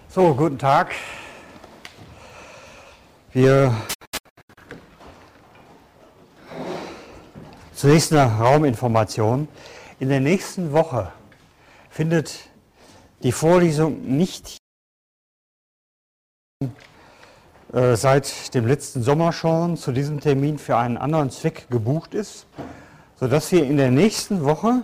So, guten Tag. Zunächst eine Rauminformation. In der nächsten Woche findet die Vorlesung nicht seit dem letzten Sommer schon zu diesem Termin für einen anderen Zweck gebucht ist, sodass wir in der nächsten Woche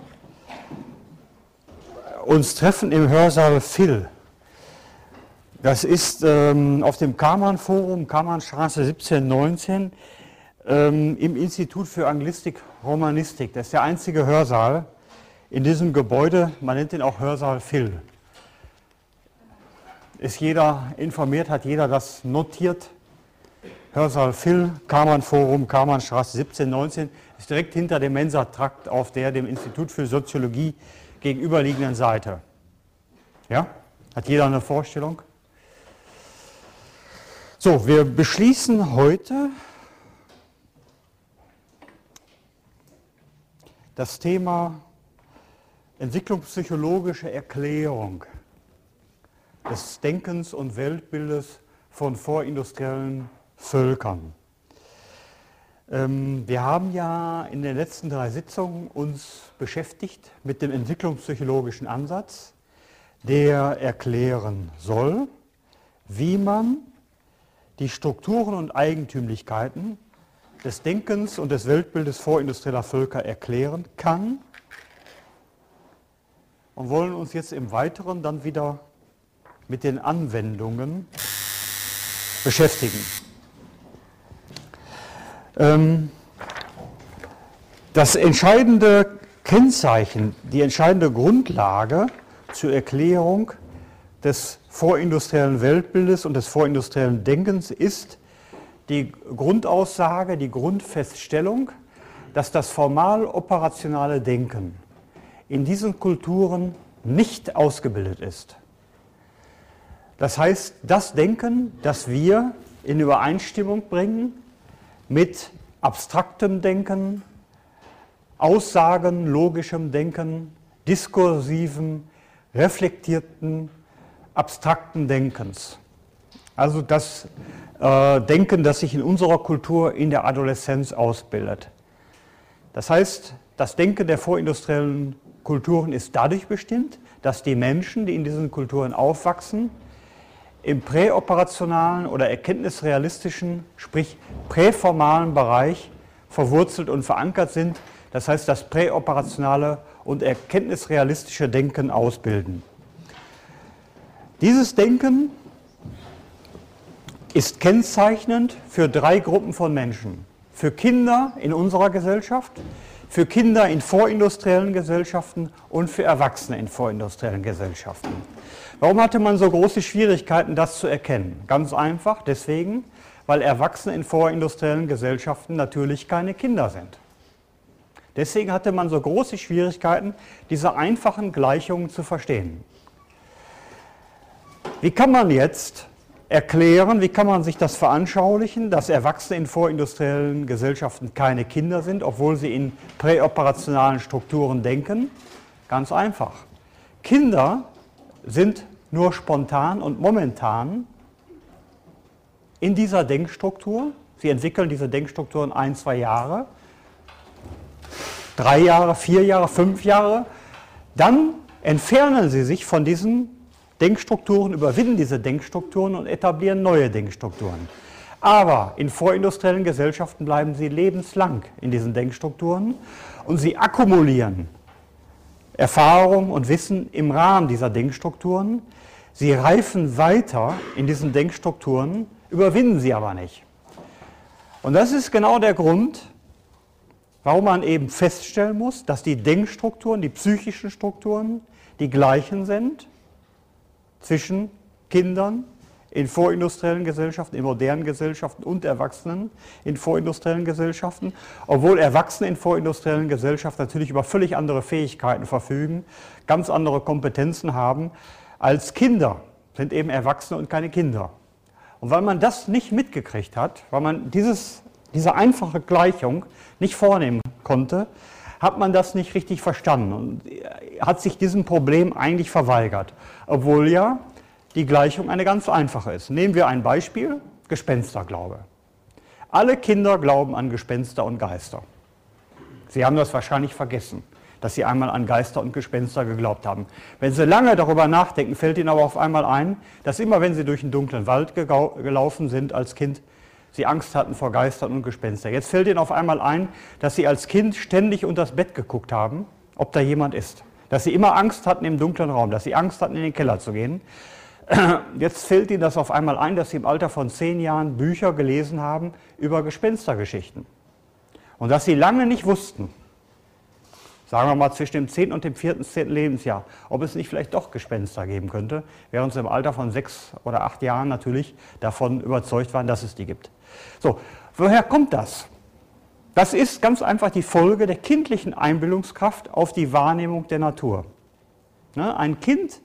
uns treffen im Hörsaal Phil. Das ist auf dem Kammern-Forum, Kammernstraße 1719, im Institut für Anglistik, Romanistik. Das ist der einzige Hörsaal in diesem Gebäude, man nennt ihn auch Hörsaal Phil. Ist jeder informiert, hat jeder das notiert? Hörsaal Phil, Kammern-Forum, Kammernstraße 1719, ist direkt hinter dem Mensa-Trakt auf der dem Institut für Soziologie gegenüberliegenden Seite. Ja? Hat jeder eine Vorstellung? So, wir beschließen heute das Thema entwicklungspsychologische Erklärung des Denkens und Weltbildes von vorindustriellen Völkern. Wir haben ja in den letzten 3 Sitzungen uns beschäftigt mit dem entwicklungspsychologischen Ansatz, der erklären soll, wie man die Strukturen und Eigentümlichkeiten des Denkens und des Weltbildes vorindustrieller Völker erklären kann, und wollen uns jetzt im Weiteren dann wieder mit den Anwendungen beschäftigen. Das entscheidende Kennzeichen, die entscheidende Grundlage zur Erklärung des vorindustriellen Weltbildes und des vorindustriellen Denkens ist die Grundaussage, die Grundfeststellung, dass das formal-operationale Denken in diesen Kulturen nicht ausgebildet ist. Das heißt, das Denken, das wir in Übereinstimmung bringen mit abstraktem Denken, aussagenlogischem Denken, diskursivem, reflektierten, abstrakten Denkens. Also das Denken, das sich in unserer Kultur in der Adoleszenz ausbildet. Das heißt, das Denken der vorindustriellen Kulturen ist dadurch bestimmt, dass die Menschen, die in diesen Kulturen aufwachsen, im präoperationalen oder erkenntnisrealistischen, sprich präformalen Bereich verwurzelt und verankert sind. Das heißt, das präoperationale und erkenntnisrealistische Denken ausbilden. Dieses Denken ist kennzeichnend für 3 Gruppen von Menschen. Für Kinder in unserer Gesellschaft, für Kinder in vorindustriellen Gesellschaften und für Erwachsene in vorindustriellen Gesellschaften. Warum hatte man so große Schwierigkeiten, das zu erkennen? Ganz einfach, deswegen, weil Erwachsene in vorindustriellen Gesellschaften natürlich keine Kinder sind. Deswegen hatte man so große Schwierigkeiten, diese einfachen Gleichungen zu verstehen. Wie kann man jetzt erklären, wie kann man sich das veranschaulichen, dass Erwachsene in vorindustriellen Gesellschaften keine Kinder sind, obwohl sie in präoperationalen Strukturen denken? Ganz einfach. Kinder sind nur spontan und momentan in dieser Denkstruktur. Sie entwickeln diese Denkstrukturen 1, 2 Jahre, 3 Jahre, 4 Jahre, 5 Jahre. Dann entfernen sie sich von diesen Denkstrukturen, überwinden diese Denkstrukturen und etablieren neue Denkstrukturen. Aber in vorindustriellen Gesellschaften bleiben sie lebenslang in diesen Denkstrukturen und sie akkumulieren Erfahrung und Wissen im Rahmen dieser Denkstrukturen. Sie reifen weiter in diesen Denkstrukturen, überwinden sie aber nicht. Und das ist genau der Grund, warum man eben feststellen muss, dass die Denkstrukturen, die psychischen Strukturen, die gleichen sind zwischen Kindern in vorindustriellen Gesellschaften, in modernen Gesellschaften und Erwachsenen in vorindustriellen Gesellschaften, obwohl Erwachsene in vorindustriellen Gesellschaften natürlich über völlig andere Fähigkeiten verfügen, ganz andere Kompetenzen haben als Kinder, sind eben Erwachsene und keine Kinder. Und weil man das nicht mitgekriegt hat, weil man diese einfache Gleichung nicht vornehmen konnte, hat man das nicht richtig verstanden und hat sich diesem Problem eigentlich verweigert. Obwohl ja die Gleichung eine ganz einfache ist. Nehmen wir ein Beispiel, Gespensterglaube. Alle Kinder glauben an Gespenster und Geister. Sie haben das wahrscheinlich vergessen, dass Sie einmal an Geister und Gespenster geglaubt haben. Wenn Sie lange darüber nachdenken, fällt Ihnen aber auf einmal ein, dass immer, wenn Sie durch einen dunklen Wald gelaufen sind als Kind, Sie Angst hatten vor Geistern und Gespenstern. Jetzt fällt Ihnen auf einmal ein, dass Sie als Kind ständig unter das Bett geguckt haben, ob da jemand ist. Dass Sie immer Angst hatten im dunklen Raum, dass Sie Angst hatten, in den Keller zu gehen. Jetzt fällt Ihnen das auf einmal ein, dass Sie im Alter von 10 Jahren Bücher gelesen haben über Gespenstergeschichten. Und dass Sie lange nicht wussten, sagen wir mal zwischen dem 10. und dem 14. Lebensjahr, ob es nicht vielleicht doch Gespenster geben könnte, während Sie im Alter von 6 oder 8 Jahren natürlich davon überzeugt waren, dass es die gibt. So, woher kommt das? Das ist ganz einfach die Folge der kindlichen Einbildungskraft auf die Wahrnehmung der Natur. Ein Kind,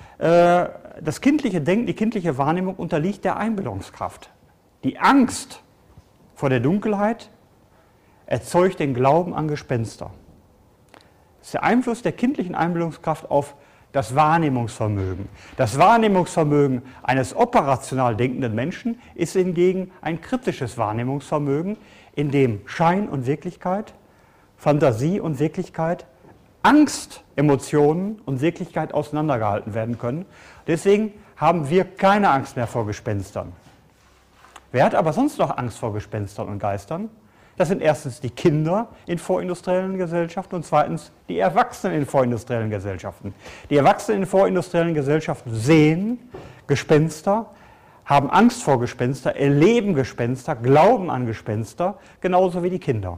das kindliche Denken, die kindliche Wahrnehmung unterliegt der Einbildungskraft. Die Angst vor der Dunkelheit erzeugt den Glauben an Gespenster. Das ist der Einfluss der kindlichen Einbildungskraft auf das Wahrnehmungsvermögen. Das Wahrnehmungsvermögen eines operational denkenden Menschen ist hingegen ein kritisches Wahrnehmungsvermögen, in dem Schein und Wirklichkeit, Fantasie und Wirklichkeit, Angst, Emotionen und Wirklichkeit auseinandergehalten werden können. Deswegen haben wir keine Angst mehr vor Gespenstern. Wer hat aber sonst noch Angst vor Gespenstern und Geistern? Das sind erstens die Kinder in vorindustriellen Gesellschaften und zweitens die Erwachsenen in vorindustriellen Gesellschaften. Die Erwachsenen in vorindustriellen Gesellschaften sehen Gespenster, haben Angst vor Gespenster, erleben Gespenster, glauben an Gespenster, genauso wie die Kinder.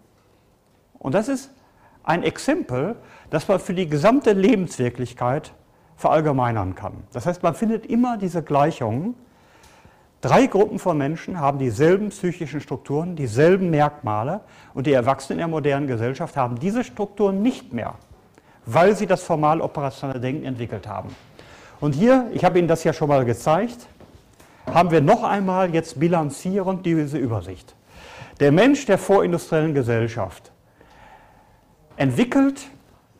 Und das ist ein Exempel, das man für die gesamte Lebenswirklichkeit verallgemeinern kann. Das heißt, man findet immer diese Gleichungen. 3 Gruppen von Menschen haben dieselben psychischen Strukturen, dieselben Merkmale und die Erwachsenen in der modernen Gesellschaft haben diese Strukturen nicht mehr, weil sie das formal operationale Denken entwickelt haben. Und hier, ich habe Ihnen das ja schon mal gezeigt, haben wir noch einmal jetzt bilanzierend diese Übersicht. Der Mensch der vorindustriellen Gesellschaft entwickelt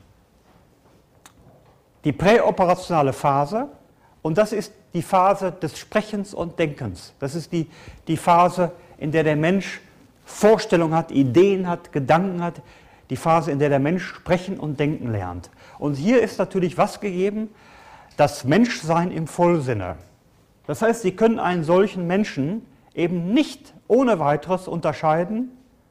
die präoperationale Phase und das ist die Phase des Sprechens und Denkens. Das ist die Phase, in der der Mensch Vorstellungen hat, Ideen hat, Gedanken hat, die Phase, in der der Mensch sprechen und denken lernt. Und hier ist natürlich was gegeben? Das Menschsein im Vollsinne. Das heißt, Sie können einen solchen Menschen eben nicht ohne weiteres unterscheiden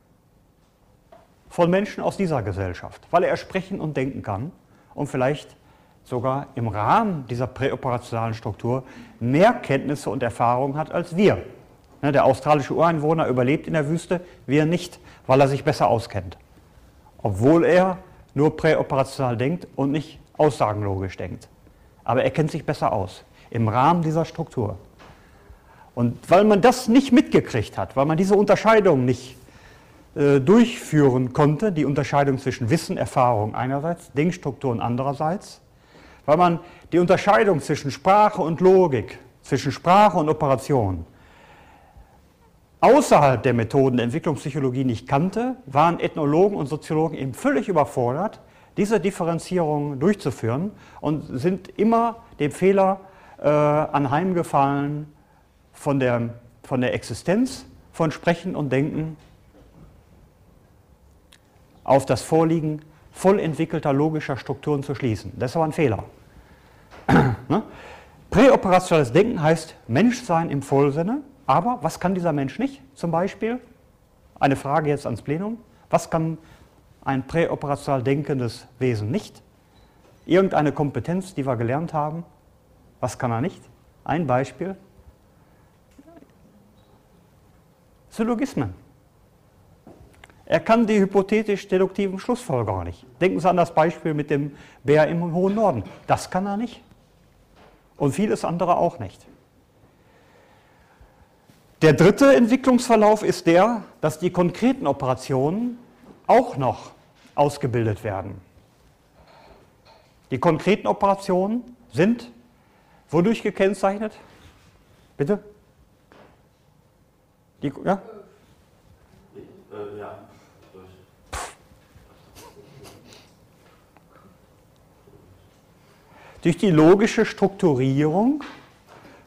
von Menschen aus dieser Gesellschaft, weil er sprechen und denken kann und vielleicht sogar im Rahmen dieser präoperationalen Struktur mehr Kenntnisse und Erfahrungen hat als wir. Der australische Ureinwohner überlebt in der Wüste, wir nicht, weil er sich besser auskennt. Obwohl er nur präoperational denkt und nicht aussagenlogisch denkt. Aber er kennt sich besser aus, im Rahmen dieser Struktur. Und weil man das nicht mitgekriegt hat, weil man diese Unterscheidung nicht durchführen konnte, die Unterscheidung zwischen Wissen, Erfahrung einerseits, Denkstrukturen andererseits, weil man die Unterscheidung zwischen Sprache und Logik, zwischen Sprache und Operation außerhalb der Methoden der Entwicklungspsychologie nicht kannte, waren Ethnologen und Soziologen eben völlig überfordert, diese Differenzierung durchzuführen und sind immer dem Fehler anheimgefallen von der Existenz von Sprechen und Denken auf das Vorliegen voll entwickelter logischer Strukturen zu schließen. Das ist aber ein Fehler. Präoperationales Denken heißt Menschsein im Vollsinne, aber was kann dieser Mensch nicht? Zum Beispiel, eine Frage jetzt ans Plenum, was kann ein präoperational denkendes Wesen nicht? Irgendeine Kompetenz, die wir gelernt haben, was kann er nicht? Ein Beispiel. Syllogismen. Er kann die hypothetisch-deduktiven Schlussfolgerungen nicht. Denken Sie an das Beispiel mit dem Bär im hohen Norden. Das kann er nicht. Und vieles andere auch nicht. Der dritte Entwicklungsverlauf ist der, dass die konkreten Operationen auch noch ausgebildet werden. Die konkreten Operationen sind wodurch gekennzeichnet? Bitte? Ja? Ja. Durch die logische Strukturierung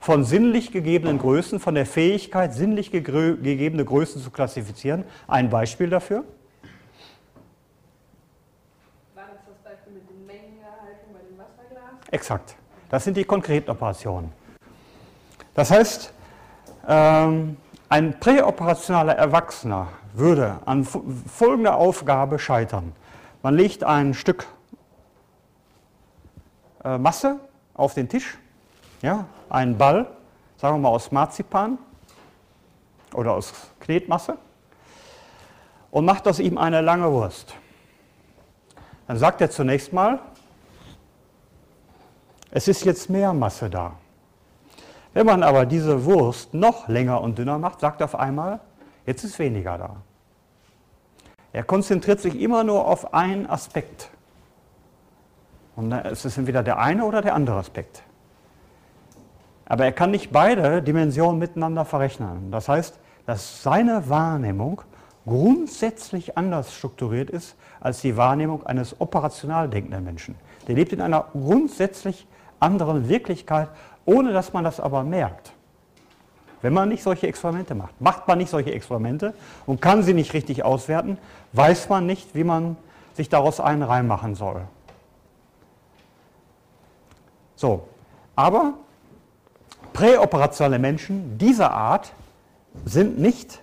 von sinnlich gegebenen Größen, von der Fähigkeit, sinnlich gegebene Größen zu klassifizieren. Ein Beispiel dafür? War das Beispiel mit den Mengenerhaltung bei dem Wasserglas? Exakt. Das sind die konkreten Operationen. Das heißt, ein präoperationaler Erwachsener würde an folgender Aufgabe scheitern. Man legt ein Stück Masse auf den Tisch, ja, einen Ball, sagen wir mal aus Marzipan oder aus Knetmasse, und macht aus ihm eine lange Wurst. Dann sagt er zunächst mal, es ist jetzt mehr Masse da. Wenn man aber diese Wurst noch länger und dünner macht, sagt er auf einmal, jetzt ist weniger da. Er konzentriert sich immer nur auf einen Aspekt. Und es ist entweder der eine oder der andere Aspekt. Aber er kann nicht beide Dimensionen miteinander verrechnen. Das heißt, dass seine Wahrnehmung grundsätzlich anders strukturiert ist als die Wahrnehmung eines operational denkenden Menschen. Der lebt in einer grundsätzlich anderen Wirklichkeit, ohne dass man das aber merkt. Wenn man nicht solche Experimente macht. Macht man nicht solche Experimente und kann sie nicht richtig auswerten, weiß man nicht, wie man sich daraus einen Reim machen soll. So, aber präoperationelle Menschen dieser Art sind nicht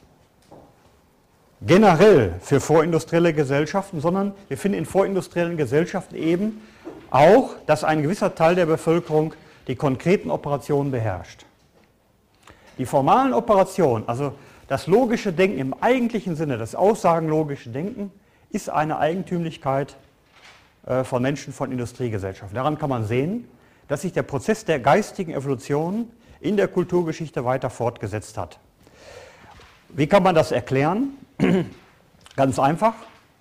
generell für vorindustrielle Gesellschaften, sondern wir finden in vorindustriellen Gesellschaften eben auch, dass ein gewisser Teil der Bevölkerung die konkreten Operationen beherrscht. Die formalen Operationen, also das logische Denken im eigentlichen Sinne, das aussagenlogische Denken, ist eine Eigentümlichkeit von Menschen von Industriegesellschaften. Daran kann man sehen, dass sich der Prozess der geistigen Evolution in der Kulturgeschichte weiter fortgesetzt hat. Wie kann man das erklären? Ganz einfach.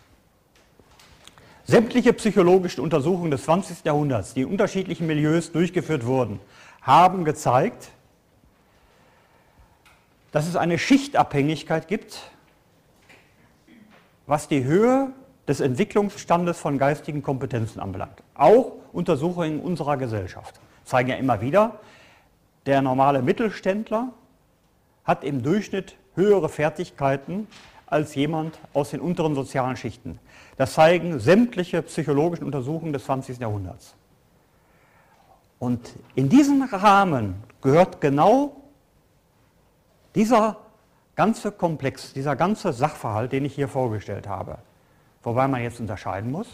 Sämtliche psychologische Untersuchungen des 20. Jahrhunderts, die in unterschiedlichen Milieus durchgeführt wurden, haben gezeigt, dass es eine Schichtabhängigkeit gibt, was die Höhe des Entwicklungsstandes von geistigen Kompetenzen anbelangt. Auch Untersuchungen unserer Gesellschaft zeigen ja immer wieder, der normale Mittelständler hat im Durchschnitt höhere Fertigkeiten als jemand aus den unteren sozialen Schichten. Das zeigen sämtliche psychologischen Untersuchungen des 20. Jahrhunderts. Und in diesen Rahmen gehört genau dieser ganze Komplex, dieser ganze Sachverhalt, den ich hier vorgestellt habe. Wobei man jetzt unterscheiden muss.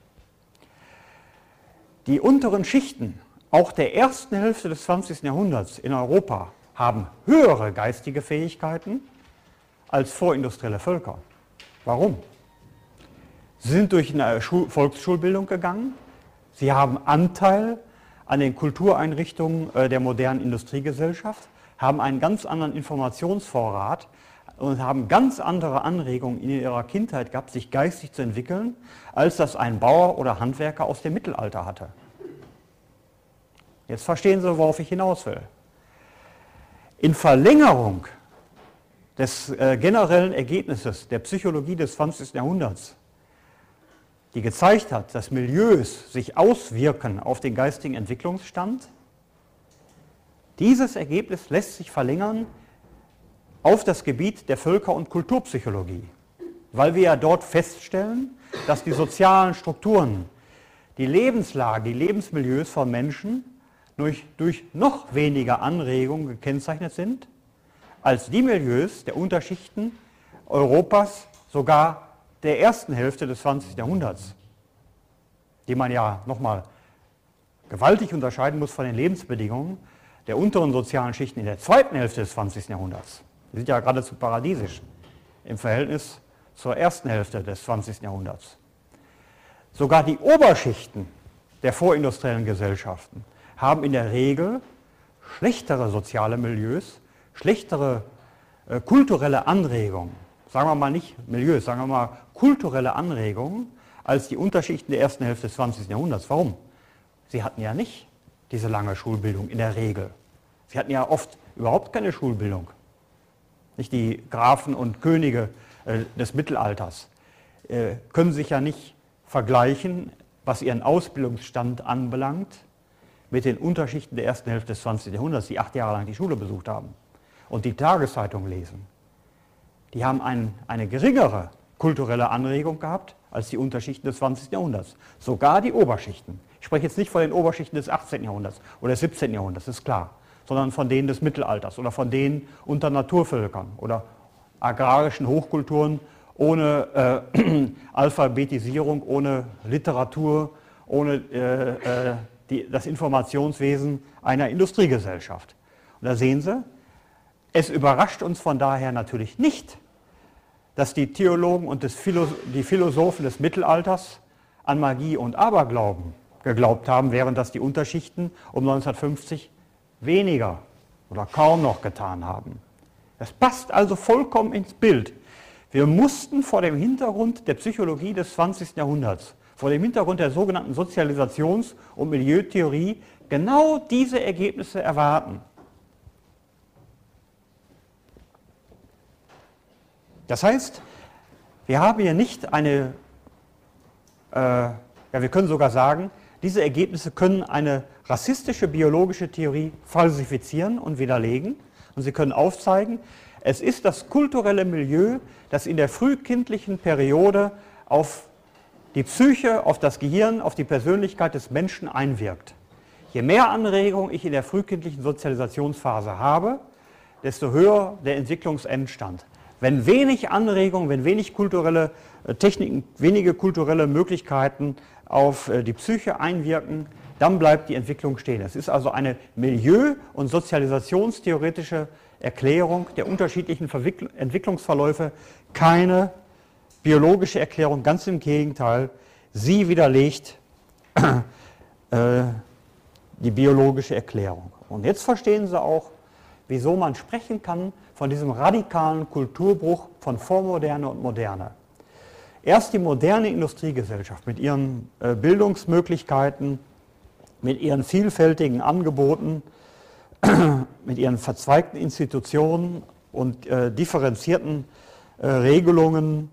Die unteren Schichten, auch der ersten Hälfte des 20. Jahrhunderts in Europa, haben höhere geistige Fähigkeiten als vorindustrielle Völker. Warum? Sie sind durch eine Volksschulbildung gegangen, sie haben Anteil an den Kultureinrichtungen der modernen Industriegesellschaft, haben einen ganz anderen Informationsvorrat und haben ganz andere Anregungen in ihrer Kindheit gehabt, sich geistig zu entwickeln, als das ein Bauer oder Handwerker aus dem Mittelalter hatte. Jetzt verstehen Sie, worauf ich hinaus will. In Verlängerung des generellen Ergebnisses der Psychologie des 20. Jahrhunderts, die gezeigt hat, dass Milieus sich auswirken auf den geistigen Entwicklungsstand, dieses Ergebnis lässt sich verlängern auf das Gebiet der Völker- und Kulturpsychologie, weil wir ja dort feststellen, dass die sozialen Strukturen, die Lebenslage, die Lebensmilieus von Menschen durch noch weniger Anregungen gekennzeichnet sind, als die Milieus der Unterschichten Europas, sogar der ersten Hälfte des 20. Jahrhunderts, die man ja nochmal gewaltig unterscheiden muss von den Lebensbedingungen der unteren sozialen Schichten in der zweiten Hälfte des 20. Jahrhunderts. Die sind ja geradezu paradiesisch im Verhältnis zur ersten Hälfte des 20. Jahrhunderts. Sogar die Oberschichten der vorindustriellen Gesellschaften haben in der Regel schlechtere soziale Milieus, schlechtere kulturelle Anregungen, sagen wir mal nicht Milieus, sagen wir mal kulturelle Anregungen, als die Unterschichten der ersten Hälfte des 20. Jahrhunderts. Warum? Sie hatten ja nicht diese lange Schulbildung in der Regel. Sie hatten ja oft überhaupt keine Schulbildung. Nicht die Grafen und Könige des Mittelalters können sich ja nicht vergleichen, was ihren Ausbildungsstand anbelangt, mit den Unterschichten der ersten Hälfte des 20. Jahrhunderts, die 8 Jahre lang die Schule besucht haben und die Tageszeitung lesen, die haben eine geringere kulturelle Anregung gehabt als die Unterschichten des 20. Jahrhunderts. Sogar die Oberschichten. Ich spreche jetzt nicht von den Oberschichten des 18. Jahrhunderts oder des 17. Jahrhunderts, ist klar, sondern von denen des Mittelalters oder von denen unter Naturvölkern oder agrarischen Hochkulturen ohne Alphabetisierung, ohne Literatur, ohne das Informationswesen einer Industriegesellschaft. Und da sehen Sie, es überrascht uns von daher natürlich nicht, dass die Theologen und die Philosophen des Mittelalters an Magie und Aberglauben geglaubt haben, während das die Unterschichten um 1950 weniger oder kaum noch getan haben. Das passt also vollkommen ins Bild. Wir mussten vor dem Hintergrund der Psychologie des 20. Jahrhunderts, vor dem Hintergrund der sogenannten Sozialisations- und Milieutheorie genau diese Ergebnisse erwarten. Das heißt, wir haben hier nicht wir können sogar sagen, diese Ergebnisse können eine rassistische biologische Theorie falsifizieren und widerlegen. Und sie können aufzeigen, es ist das kulturelle Milieu, das in der frühkindlichen Periode auf die Psyche, auf das Gehirn, auf die Persönlichkeit des Menschen einwirkt. Je mehr Anregung ich in der frühkindlichen Sozialisationsphase habe, desto höher der Entwicklungsendstand. Wenn wenig Anregung, wenn wenig kulturelle Techniken, wenige kulturelle Möglichkeiten auf die Psyche einwirken, dann bleibt die Entwicklung stehen. Es ist also eine Milieu- und sozialisationstheoretische Erklärung der unterschiedlichen Entwicklungsverläufe, keine biologische Erklärung, ganz im Gegenteil, sie widerlegt die biologische Erklärung. Und jetzt verstehen Sie auch, wieso man sprechen kann von diesem radikalen Kulturbruch von Vormoderne und Moderne. Erst die moderne Industriegesellschaft mit ihren Bildungsmöglichkeiten, mit ihren vielfältigen Angeboten, mit ihren verzweigten Institutionen und differenzierten Regelungen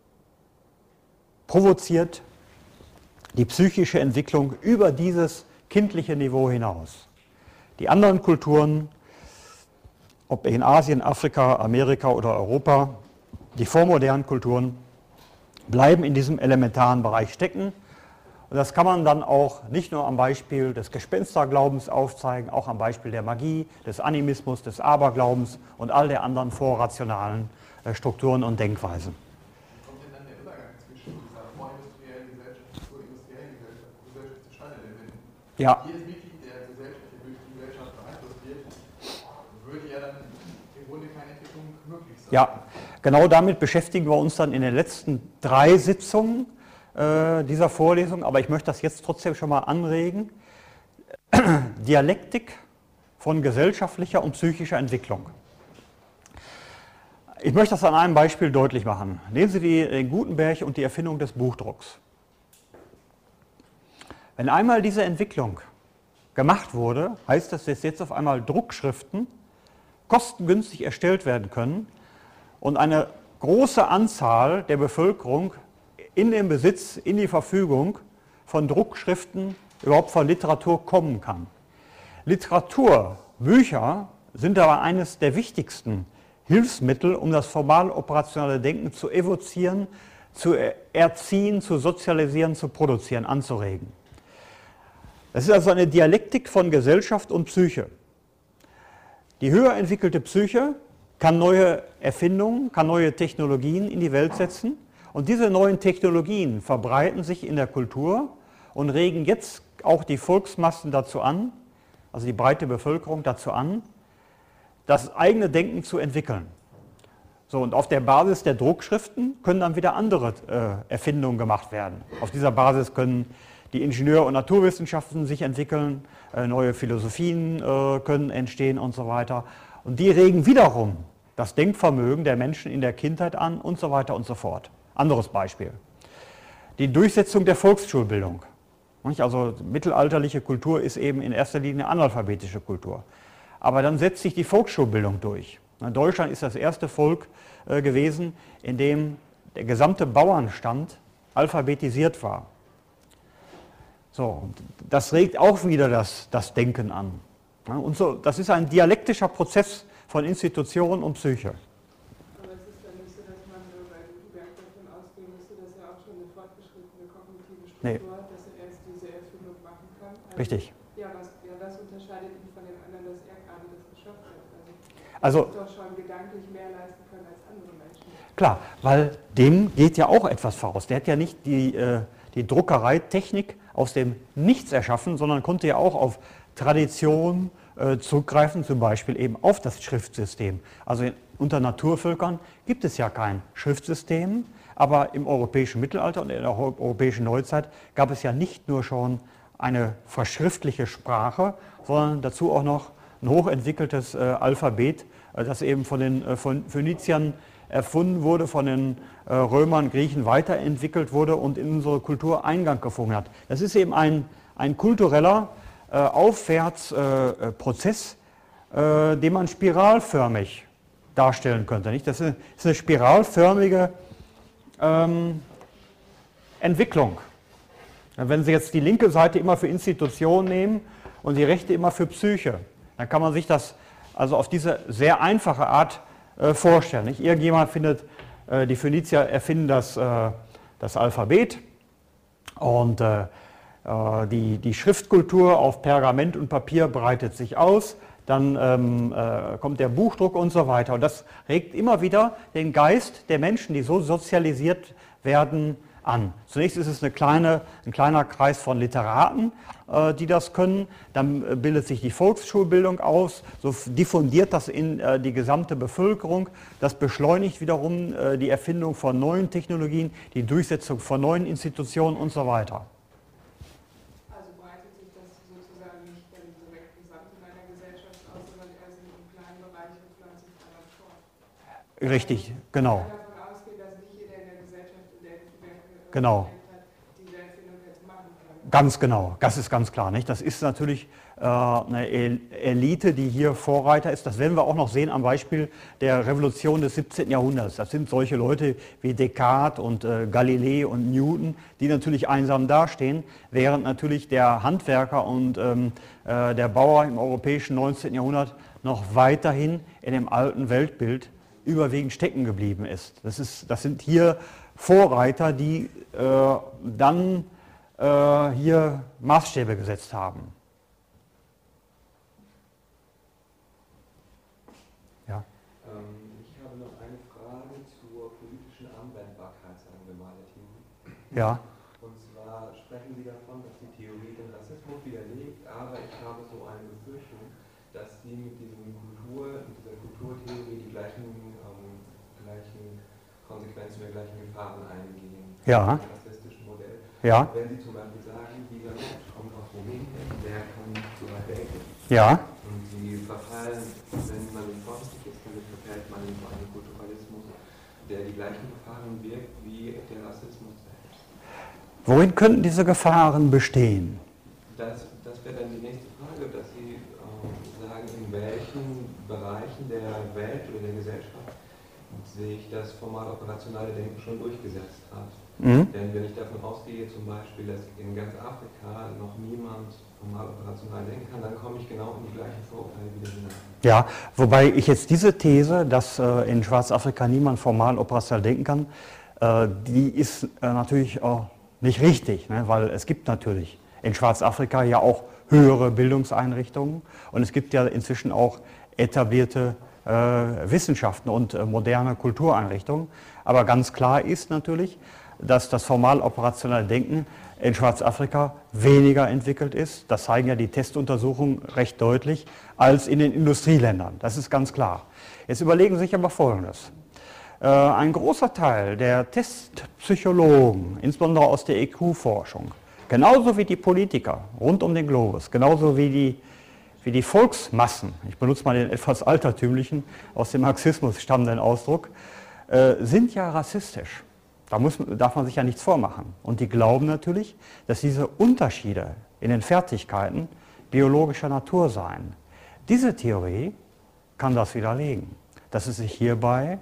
provoziert die psychische Entwicklung über dieses kindliche Niveau hinaus. Die anderen Kulturen, ob in Asien, Afrika, Amerika oder Europa, die vormodernen Kulturen bleiben in diesem elementaren Bereich stecken. Und das kann man dann auch nicht nur am Beispiel des Gespensterglaubens aufzeigen, auch am Beispiel der Magie, des Animismus, des Aberglaubens und all der anderen vorrationalen Strukturen und Denkweisen. Wie kommt denn dann der Übergang zwischen dieser vorindustriellen Gesellschaft zur industriellen Gesellschaft zustande? Denn wenn Ja. jedes Mitglied der Gesellschaft, der durch die Gesellschaft beeinflusst wird, würde ja dann im Grunde keine Entwicklung möglich sein. Ja, genau damit beschäftigen wir uns dann in den letzten 3 Sitzungen dieser Vorlesung, aber ich möchte das jetzt trotzdem schon mal anregen. Dialektik von gesellschaftlicher und psychischer Entwicklung. Ich möchte das an einem Beispiel deutlich machen. Nehmen Sie den Gutenberg und die Erfindung des Buchdrucks. Wenn einmal diese Entwicklung gemacht wurde, heißt das, dass jetzt auf einmal Druckschriften kostengünstig erstellt werden können und eine große Anzahl der Bevölkerung in den Besitz, in die Verfügung von Druckschriften, überhaupt von Literatur kommen kann. Literatur, Bücher sind aber eines der wichtigsten Hilfsmittel, um das formal-operationale Denken zu evozieren, zu erziehen, zu sozialisieren, zu produzieren, anzuregen. Das ist also eine Dialektik von Gesellschaft und Psyche. Die höher entwickelte Psyche kann neue Erfindungen, kann neue Technologien in die Welt setzen. Und diese neuen Technologien verbreiten sich in der Kultur und regen jetzt auch die Volksmassen dazu an, also die breite Bevölkerung dazu an, das eigene Denken zu entwickeln. So, und auf der Basis der Druckschriften können dann wieder andere Erfindungen gemacht werden. Auf dieser Basis können die Ingenieur- und Naturwissenschaften sich entwickeln, neue Philosophien können entstehen und so weiter. Und die regen wiederum das Denkvermögen der Menschen in der Kindheit an und so weiter und so fort. Anderes Beispiel. Die Durchsetzung der Volksschulbildung. Also mittelalterliche Kultur ist eben in erster Linie analphabetische Kultur. Aber dann setzt sich die Volksschulbildung durch. Deutschland ist das erste Volk gewesen, in dem der gesamte Bauernstand alphabetisiert war. So, und das regt auch wieder das Denken an. Ja, und so, das ist ein dialektischer Prozess von Institution und Psyche. Aber es ist dann nicht so, dass man nur bei Gutenberg davon ausgehen müsste, dass er auch schon eine fortgeschrittene kognitive Struktur hat, dass er erst diese Erfindung machen kann. Also, Richtig. Ja, was unterscheidet ihn von den anderen, dass er gerade das geschafft hat? Also, doch schon gedanklich mehr leisten können als andere Menschen. Klar, weil dem geht ja auch etwas voraus. Der hat ja nicht die Druckereitechnik aus dem Nichts erschaffen, sondern konnte ja auch auf Tradition zurückgreifen, zum Beispiel eben auf das Schriftsystem. Also unter Naturvölkern gibt es ja kein Schriftsystem, aber im europäischen Mittelalter und in der europäischen Neuzeit gab es ja nicht nur schon eine verschriftliche Sprache, sondern dazu auch noch ein hochentwickeltes Alphabet, das eben von den Phöniziern erfunden wurde, von den Römern, Griechen weiterentwickelt wurde und in unsere Kultur Eingang gefunden hat. Das ist eben ein kultureller Aufwärtsprozess, den man spiralförmig darstellen könnte. Nicht? Das ist eine spiralförmige Entwicklung. Wenn Sie jetzt die linke Seite immer für Institutionen nehmen und die rechte immer für Psyche, dann kann man sich das also auf diese sehr einfache Art vorstellen. Nicht? Irgendjemand findet, die Phönizier erfinden das Alphabet und die Schriftkultur auf Pergament und Papier breitet sich aus, dann kommt der Buchdruck und so weiter. Und das regt immer wieder den Geist der Menschen, die so sozialisiert werden, an. Zunächst ist es ein kleiner Kreis von Literaten, die das können. Dann bildet sich die Volksschulbildung aus, so diffundiert das in die gesamte Bevölkerung. Das beschleunigt wiederum die Erfindung von neuen Technologien, die Durchsetzung von neuen Institutionen und so weiter. Also breitet sich das sozusagen nicht dann direkt gesamt in einer Gesellschaft aus, sondern erst in einem kleinen Bereich und pflanzt sich dann fort. Richtig, genau. Davon ausgehen, dass nicht jeder in der Gesellschaft, in der Genau. diese Erfindung jetzt machen kann. Ganz genau, das ist ganz klar. Nicht? Das ist natürlich eine Elite, die hier Vorreiter ist. Das werden wir auch noch sehen am Beispiel der Revolution des 17. Jahrhunderts. Das sind solche Leute wie Descartes und Galilei und Newton, die natürlich einsam dastehen, während natürlich der Handwerker und der Bauer im europäischen 19. Jahrhundert noch weiterhin in dem alten Weltbild überwiegend stecken geblieben ist. Das sind hier Vorreiter, die dann hier Maßstäbe gesetzt haben. Ja. Ich habe noch eine Frage zur politischen Anwendbarkeit, sagen wir mal, der Theorie. Ja. Und zwar sprechen Sie davon, dass die Theorie den Rassismus widerlegt, aber ich habe so eine Befürchtung, dass Sie mit dieser Kulturtheorie die gleichen Konsequenzen, die gleichen Gefahren eingehen. Ja. Im rassistischen Modell. Ja. Wenn Sie zum Beispiel sagen, dieser Mensch kommt aus Rumänien, der kann nicht so weit weg. Ja. Und Sie verfallen, wenn man nicht vorsichtig ist, damit verfällt man in einen Kulturalismus, der die gleichen Gefahren birgt wie der Rassismus selbst. Worin könnten diese Gefahren bestehen? Das wäre dann die nächste Frage, dass Sie sagen, in welchen Bereichen der Welt oder der Gesellschaft sich das formal-operationale Denken schon durchgesetzt hat. Mhm. Denn wenn ich davon ausgehe, zum Beispiel, dass in ganz Afrika noch niemand formal-operational denken kann, dann komme ich genau in die gleichen Vorurteile wieder hinein. Ja, wobei ich jetzt diese These, dass in Schwarzafrika niemand formal operational denken kann, die ist natürlich auch nicht richtig, ne? Weil es gibt natürlich in Schwarzafrika ja auch höhere Bildungseinrichtungen und es gibt ja inzwischen auch etablierte Wissenschaften und moderne Kultureinrichtungen. Aber ganz klar ist natürlich, dass das formal-operationale Denken in Schwarzafrika weniger entwickelt ist. Das zeigen ja die Testuntersuchungen recht deutlich, als in den Industrieländern. Das ist ganz klar. Jetzt überlegen Sie sich aber Folgendes. Ein großer Teil der Testpsychologen, insbesondere aus der EQ-Forschung, genauso wie die Politiker rund um den Globus, genauso wie die Volksmassen, ich benutze mal den etwas altertümlichen, aus dem Marxismus stammenden Ausdruck, sind ja rassistisch. Da darf man sich ja nichts vormachen. Und die glauben natürlich, dass diese Unterschiede in den Fertigkeiten biologischer Natur seien. Diese Theorie kann das widerlegen, dass es sich hierbei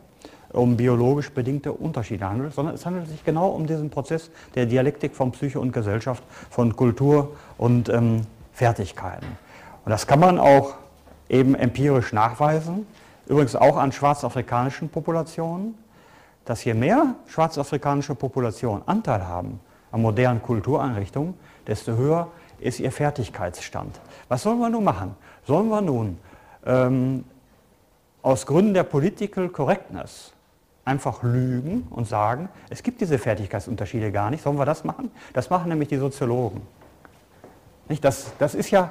um biologisch bedingte Unterschiede handelt, sondern es handelt sich genau um diesen Prozess der Dialektik von Psyche und Gesellschaft, von Kultur und Fertigkeiten. Und das kann man auch eben empirisch nachweisen, übrigens auch an schwarzafrikanischen Populationen, dass je mehr schwarzafrikanische Populationen Anteil haben an modernen Kultureinrichtungen, desto höher ist ihr Fertigkeitsstand. Was sollen wir nun machen? Sollen wir nun aus Gründen der Political Correctness einfach lügen und sagen, es gibt diese Fertigkeitsunterschiede gar nicht? Sollen wir das machen? Das machen nämlich die Soziologen. Nicht? Das ist ja,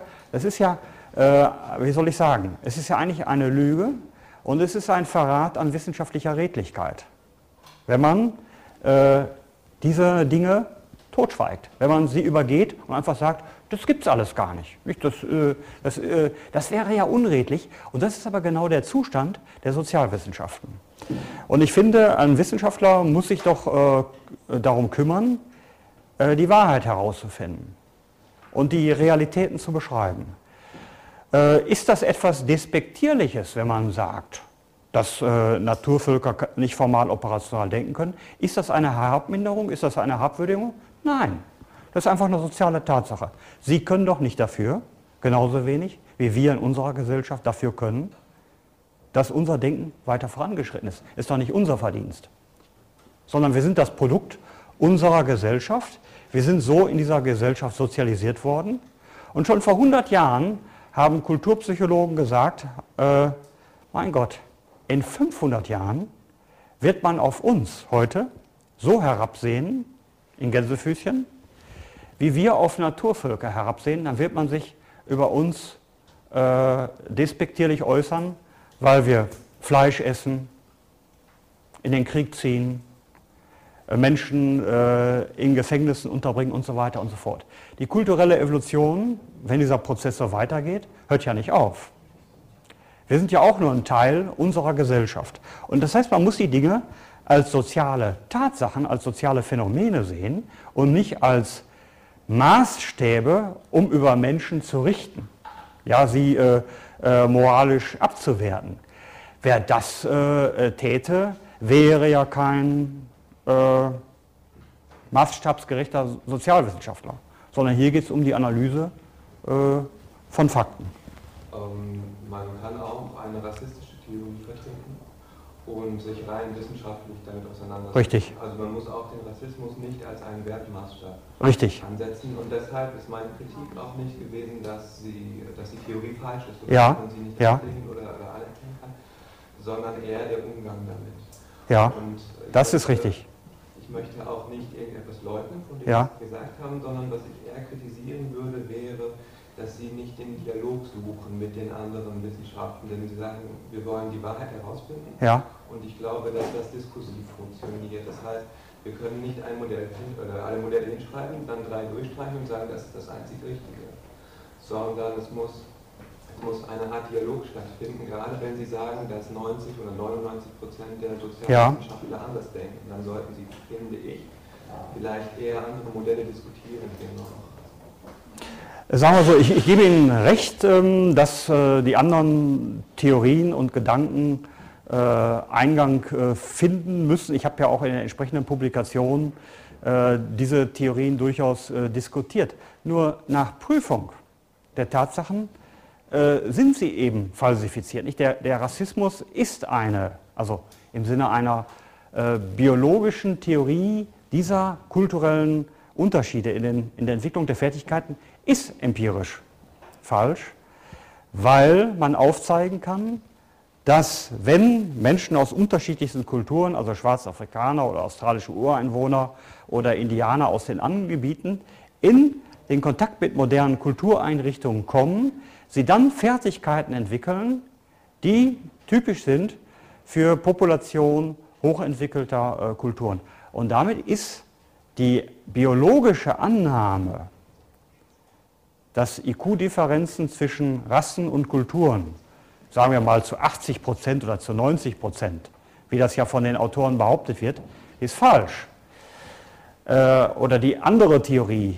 wie soll ich sagen, es ist ja eigentlich eine Lüge und es ist ein Verrat an wissenschaftlicher Redlichkeit, wenn man diese Dinge totschweigt, wenn man sie übergeht und einfach sagt, das gibt es alles gar nicht. Das wäre ja unredlich und das ist aber genau der Zustand der Sozialwissenschaften. Und ich finde, ein Wissenschaftler muss sich doch darum kümmern, die Wahrheit herauszufinden und die Realitäten zu beschreiben. Ist das etwas Despektierliches, wenn man sagt, dass Naturvölker nicht formal operational denken können? Ist das eine Herabminderung? Ist das eine Herabwürdigung? Nein, das ist einfach eine soziale Tatsache. Sie können doch nicht dafür, genauso wenig wie wir in unserer Gesellschaft dafür können, dass unser Denken weiter vorangeschritten ist. Ist doch nicht unser Verdienst, sondern wir sind das Produkt unserer Gesellschaft. Wir sind so in dieser Gesellschaft sozialisiert worden. Und schon vor 100 Jahren haben Kulturpsychologen gesagt, mein Gott, in 500 Jahren wird man auf uns heute so herabsehen, in Gänsefüßchen, wie wir auf Naturvölker herabsehen, dann wird man sich über uns despektierlich äußern, weil wir Fleisch essen, in den Krieg ziehen, Menschen in Gefängnissen unterbringen und so weiter und so fort. Die kulturelle Evolution, wenn dieser Prozess so weitergeht, hört ja nicht auf. Wir sind ja auch nur ein Teil unserer Gesellschaft. Und das heißt, man muss die Dinge als soziale Tatsachen, als soziale Phänomene sehen und nicht als Maßstäbe, um über Menschen zu richten, ja, sie moralisch abzuwerten. Wer das täte, wäre ja kein maßstabsgerechter Sozialwissenschaftler, sondern hier geht es um die Analyse von Fakten. Man kann auch eine rassistische Theorie vertreten und sich rein wissenschaftlich damit auseinandersetzen. Richtig. Also man muss auch den Rassismus nicht als einen Wertmaßstab ansetzen und deshalb ist meine Kritik auch nicht gewesen, dass die Theorie falsch ist, dass man sie nicht ablehnen oder anerkennen kann, sondern eher der Umgang damit. Ja, und das ist richtig. Ich möchte auch nicht irgendetwas leugnen, von dem Sie gesagt haben, sondern was ich eher kritisieren würde, wäre, dass Sie nicht den Dialog suchen mit den anderen Wissenschaften, denn Sie sagen, wir wollen die Wahrheit herausfinden. Ja. Und ich glaube, dass das diskursiv funktioniert. Das heißt, wir können nicht ein Modell oder alle Modelle hinschreiben, dann 3 durchstreichen und sagen, das ist das einzig Richtige. Sondern es muss eine Art Dialog stattfinden, gerade wenn Sie sagen, dass 90 oder 99% der Sozialwissenschaftler anders denken. Dann sollten Sie, finde ich, vielleicht eher andere Modelle diskutieren. Sagen wir so, ich gebe Ihnen recht, dass die anderen Theorien und Gedanken Eingang finden müssen. Ich habe ja auch in den entsprechenden Publikationen diese Theorien durchaus diskutiert. Nur nach Prüfung der Tatsachen sind sie eben falsifiziert. Nicht? Der Rassismus ist also im Sinne einer biologischen Theorie dieser kulturellen Unterschiede in der Entwicklung der Fertigkeiten ist empirisch falsch, weil man aufzeigen kann, dass wenn Menschen aus unterschiedlichsten Kulturen, also Schwarzafrikaner oder australische Ureinwohner oder Indianer aus den anderen Gebieten, in den Kontakt mit modernen Kultureinrichtungen kommen, sie dann Fertigkeiten entwickeln, die typisch sind für Populationen hochentwickelter Kulturen. Und damit ist die biologische Annahme, dass IQ-Differenzen zwischen Rassen und Kulturen, sagen wir mal zu 80% oder zu 90%, wie das ja von den Autoren behauptet wird, ist falsch. Oder die andere Theorie,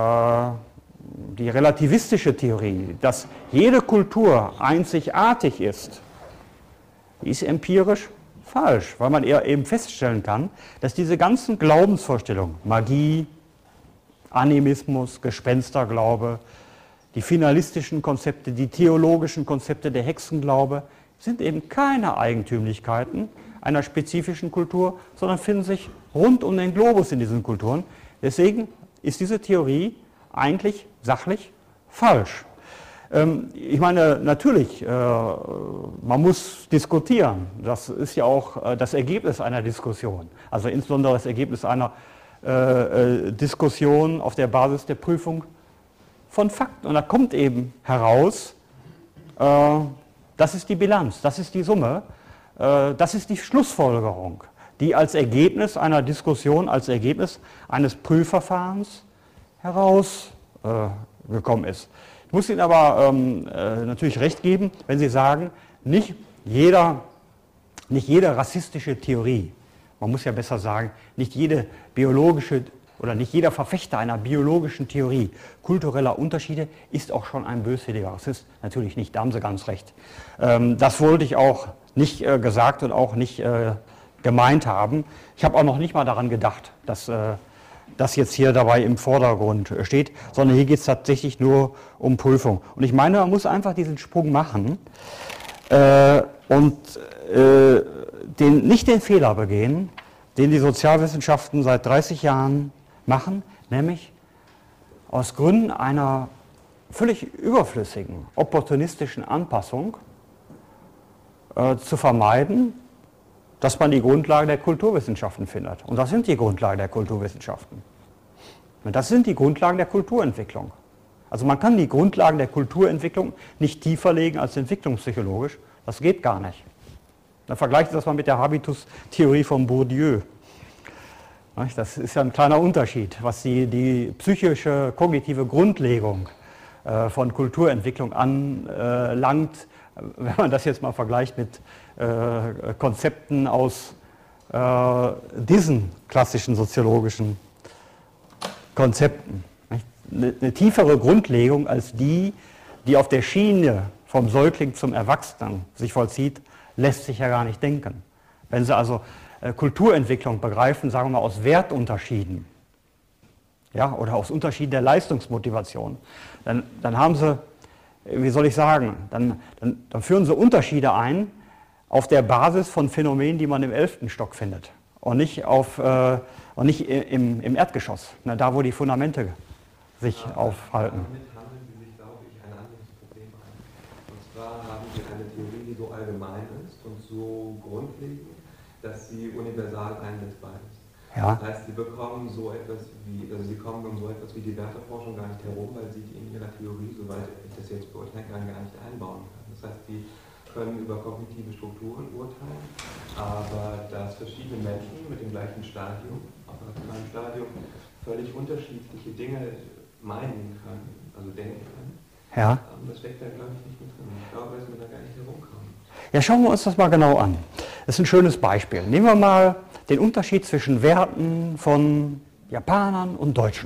die relativistische Theorie, dass jede Kultur einzigartig ist, die ist empirisch falsch, weil man eher eben feststellen kann, dass diese ganzen Glaubensvorstellungen, Magie, Animismus, Gespensterglaube, die finalistischen Konzepte, die theologischen Konzepte, der Hexenglaube, sind eben keine Eigentümlichkeiten einer spezifischen Kultur, sondern finden sich rund um den Globus in diesen Kulturen. Deswegen ist diese Theorie eigentlich sachlich falsch. Ich meine, natürlich, man muss diskutieren. Das ist ja auch das Ergebnis einer Diskussion. Also insbesondere das Ergebnis einer Diskussion auf der Basis der Prüfung von Fakten. Und da kommt eben heraus, das ist die Bilanz, das ist die Summe, das ist die Schlussfolgerung, die als Ergebnis einer Diskussion, als Ergebnis eines Prüfverfahrens herausgekommen ist. Ich muss Ihnen aber natürlich recht geben, wenn Sie sagen, nicht jede rassistische Theorie, man muss ja besser sagen, nicht jede biologische oder nicht jeder Verfechter einer biologischen Theorie kultureller Unterschiede ist auch schon ein böswilliger Rassist. Natürlich nicht, da haben Sie ganz recht. Das wollte ich auch nicht gesagt und auch nicht gemeint haben. Ich habe auch noch nicht mal daran gedacht, dass das jetzt hier dabei im Vordergrund steht, sondern hier geht es tatsächlich nur um Prüfung. Und ich meine, man muss einfach diesen Sprung machen und nicht den Fehler begehen, den die Sozialwissenschaften seit 30 Jahren machen, nämlich aus Gründen einer völlig überflüssigen, opportunistischen Anpassung zu vermeiden, dass man die Grundlagen der Kulturwissenschaften findet. Und das sind die Grundlagen der Kulturwissenschaften. Und das sind die Grundlagen der Kulturentwicklung. Also man kann die Grundlagen der Kulturentwicklung nicht tiefer legen als entwicklungspsychologisch. Das geht gar nicht. Dann vergleicht das mal mit der Habitus-Theorie von Bourdieu. Das ist ja ein kleiner Unterschied, was die psychische, kognitive Grundlegung von Kulturentwicklung anlangt, wenn man das jetzt mal vergleicht mit Konzepten aus diesen klassischen soziologischen Konzepten. Eine tiefere Grundlegung als die auf der Schiene vom Säugling zum Erwachsenen sich vollzieht, lässt sich ja gar nicht denken. Wenn Sie also Kulturentwicklung begreifen, sagen wir mal aus Wertunterschieden, ja, oder aus Unterschieden der Leistungsmotivation, dann haben Sie, wie soll ich sagen, dann führen Sie Unterschiede ein auf der Basis von Phänomenen, die man im 11. Stock findet und nicht im Erdgeschoss, da wo die Fundamente sich aufhalten. Damit handeln Sie sich, glaube ich, ein anderes Problem ein. Und zwar haben Sie eine Theorie, die so allgemein ist und so grundlegend, dass sie universal einsetzbar ist. Ja. Das heißt, Sie bekommen so etwas wie, also Sie kommen um so etwas wie die Werteforschung gar nicht herum, weil Sie die in Ihrer Theorie, soweit ich das jetzt beurteilen kann, gar nicht einbauen können. Das heißt, Sie können über kognitive Strukturen urteilen, aber dass verschiedene Menschen mit dem gleichen Stadium, operationalen Stadium, völlig unterschiedliche Dinge meinen können, also denken können, ja. Das steckt da, glaube ich, nicht mit drin. Ich glaube, dass wir da gar nicht herumkommen. Ja, schauen wir uns das mal genau an. Das ist ein schönes Beispiel. Nehmen wir mal den Unterschied zwischen Werten von Japanern und Deutschen.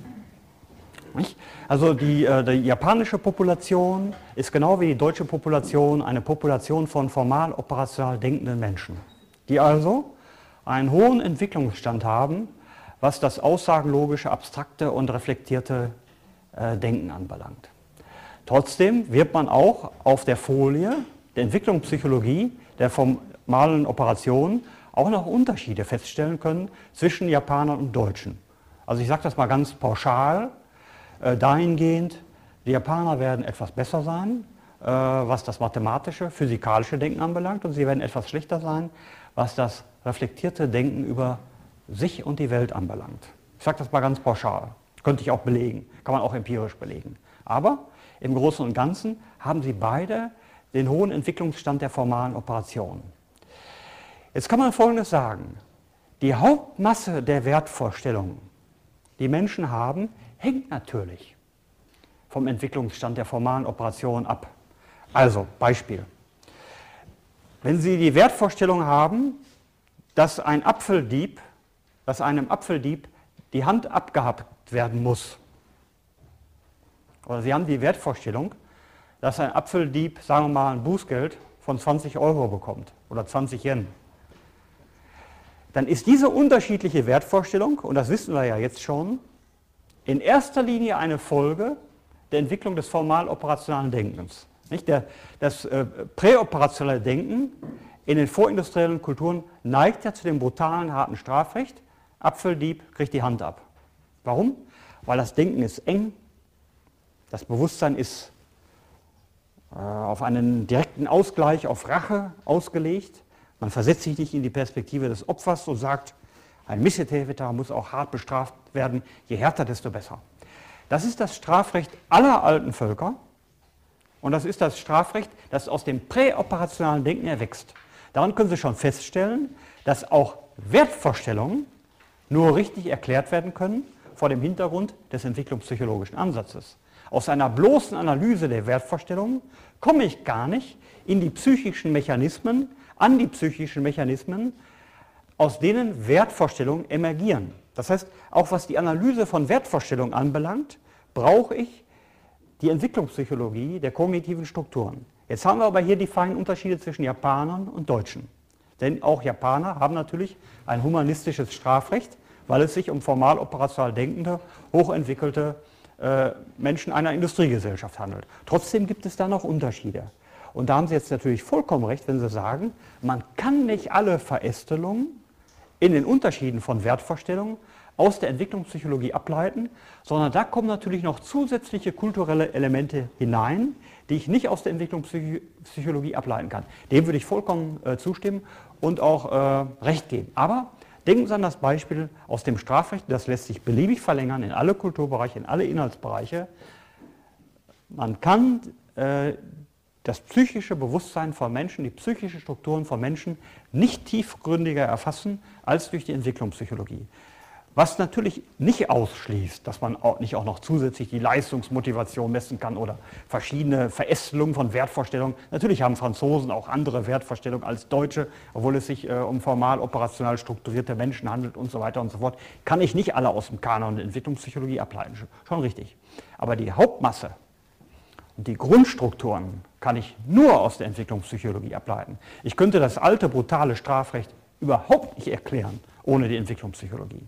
Also die japanische Population ist genau wie die deutsche Population eine Population von formal operational denkenden Menschen, die also einen hohen Entwicklungsstand haben, was das aussagenlogische, abstrakte und reflektierte Denken anbelangt. Trotzdem wird man auch auf der Folie der Entwicklungspsychologie, der formalen Operationen, auch noch Unterschiede feststellen können zwischen Japanern und Deutschen. Also ich sage das mal ganz pauschal, dahingehend, die Japaner werden etwas besser sein, was das mathematische, physikalische Denken anbelangt, und sie werden etwas schlechter sein, was das reflektierte Denken über sich und die Welt anbelangt. Ich sage das mal ganz pauschal, könnte ich auch belegen, kann man auch empirisch belegen. Aber im Großen und Ganzen haben sie beide den hohen Entwicklungsstand der formalen Operationen. Jetzt kann man Folgendes sagen: Die Hauptmasse der Wertvorstellungen, die Menschen haben, hängt natürlich vom Entwicklungsstand der formalen Operationen ab. Also, Beispiel. Wenn Sie die Wertvorstellung haben, dass einem Apfeldieb die Hand abgehackt werden muss, oder Sie haben die Wertvorstellung, dass ein Apfeldieb, sagen wir mal, ein Bußgeld von 20 € bekommt oder 20 Yen, dann ist diese unterschiedliche Wertvorstellung, und das wissen wir ja jetzt schon, in erster Linie eine Folge der Entwicklung des formal-operationalen Denkens. Nicht? Das präoperationelle Denken in den vorindustriellen Kulturen neigt ja zu dem brutalen, harten Strafrecht. Apfeldieb kriegt die Hand ab. Warum? Weil das Denken ist eng, das Bewusstsein ist auf einen direkten Ausgleich, auf Rache ausgelegt. Man versetzt sich nicht in die Perspektive des Opfers und sagt, ein Missetäter muss auch hart bestraft werden, je härter, desto besser. Das ist das Strafrecht aller alten Völker und das ist das Strafrecht, das aus dem präoperationalen Denken erwächst. Daran können Sie schon feststellen, dass auch Wertvorstellungen nur richtig erklärt werden können vor dem Hintergrund des entwicklungspsychologischen Ansatzes. Aus einer bloßen Analyse der Wertvorstellungen komme ich gar nicht in die psychischen Mechanismen, an die psychischen Mechanismen, aus denen Wertvorstellungen emergieren. Das heißt, auch was die Analyse von Wertvorstellungen anbelangt, brauche ich die Entwicklungspsychologie der kognitiven Strukturen. Jetzt haben wir aber hier die feinen Unterschiede zwischen Japanern und Deutschen. Denn auch Japaner haben natürlich ein humanistisches Strafrecht, weil es sich um formal operational denkende, hochentwickelte Menschen einer Industriegesellschaft handelt. Trotzdem gibt es da noch Unterschiede. Und da haben Sie jetzt natürlich vollkommen recht, wenn Sie sagen, man kann nicht alle Verästelungen in den Unterschieden von Wertvorstellungen aus der Entwicklungspsychologie ableiten, sondern da kommen natürlich noch zusätzliche kulturelle Elemente hinein, die ich nicht aus der Entwicklungspsychologie ableiten kann. Dem würde ich vollkommen zustimmen und auch recht geben. Aber denken Sie an das Beispiel aus dem Strafrecht, das lässt sich beliebig verlängern in alle Kulturbereiche, in alle Inhaltsbereiche. Man kann das psychische Bewusstsein von Menschen, die psychischen Strukturen von Menschen nicht tiefgründiger erfassen als durch die Entwicklungspsychologie. Was natürlich nicht ausschließt, dass man auch nicht auch noch zusätzlich die Leistungsmotivation messen kann oder verschiedene Verästelungen von Wertvorstellungen. Natürlich haben Franzosen auch andere Wertvorstellungen als Deutsche, obwohl es sich um formal operational strukturierte Menschen handelt und so weiter und so fort. Kann ich nicht alle aus dem Kanon der Entwicklungspsychologie ableiten, schon richtig. Aber die Hauptmasse und die Grundstrukturen kann ich nur aus der Entwicklungspsychologie ableiten. Ich könnte das alte, brutale Strafrecht überhaupt nicht erklären ohne die Entwicklungspsychologie.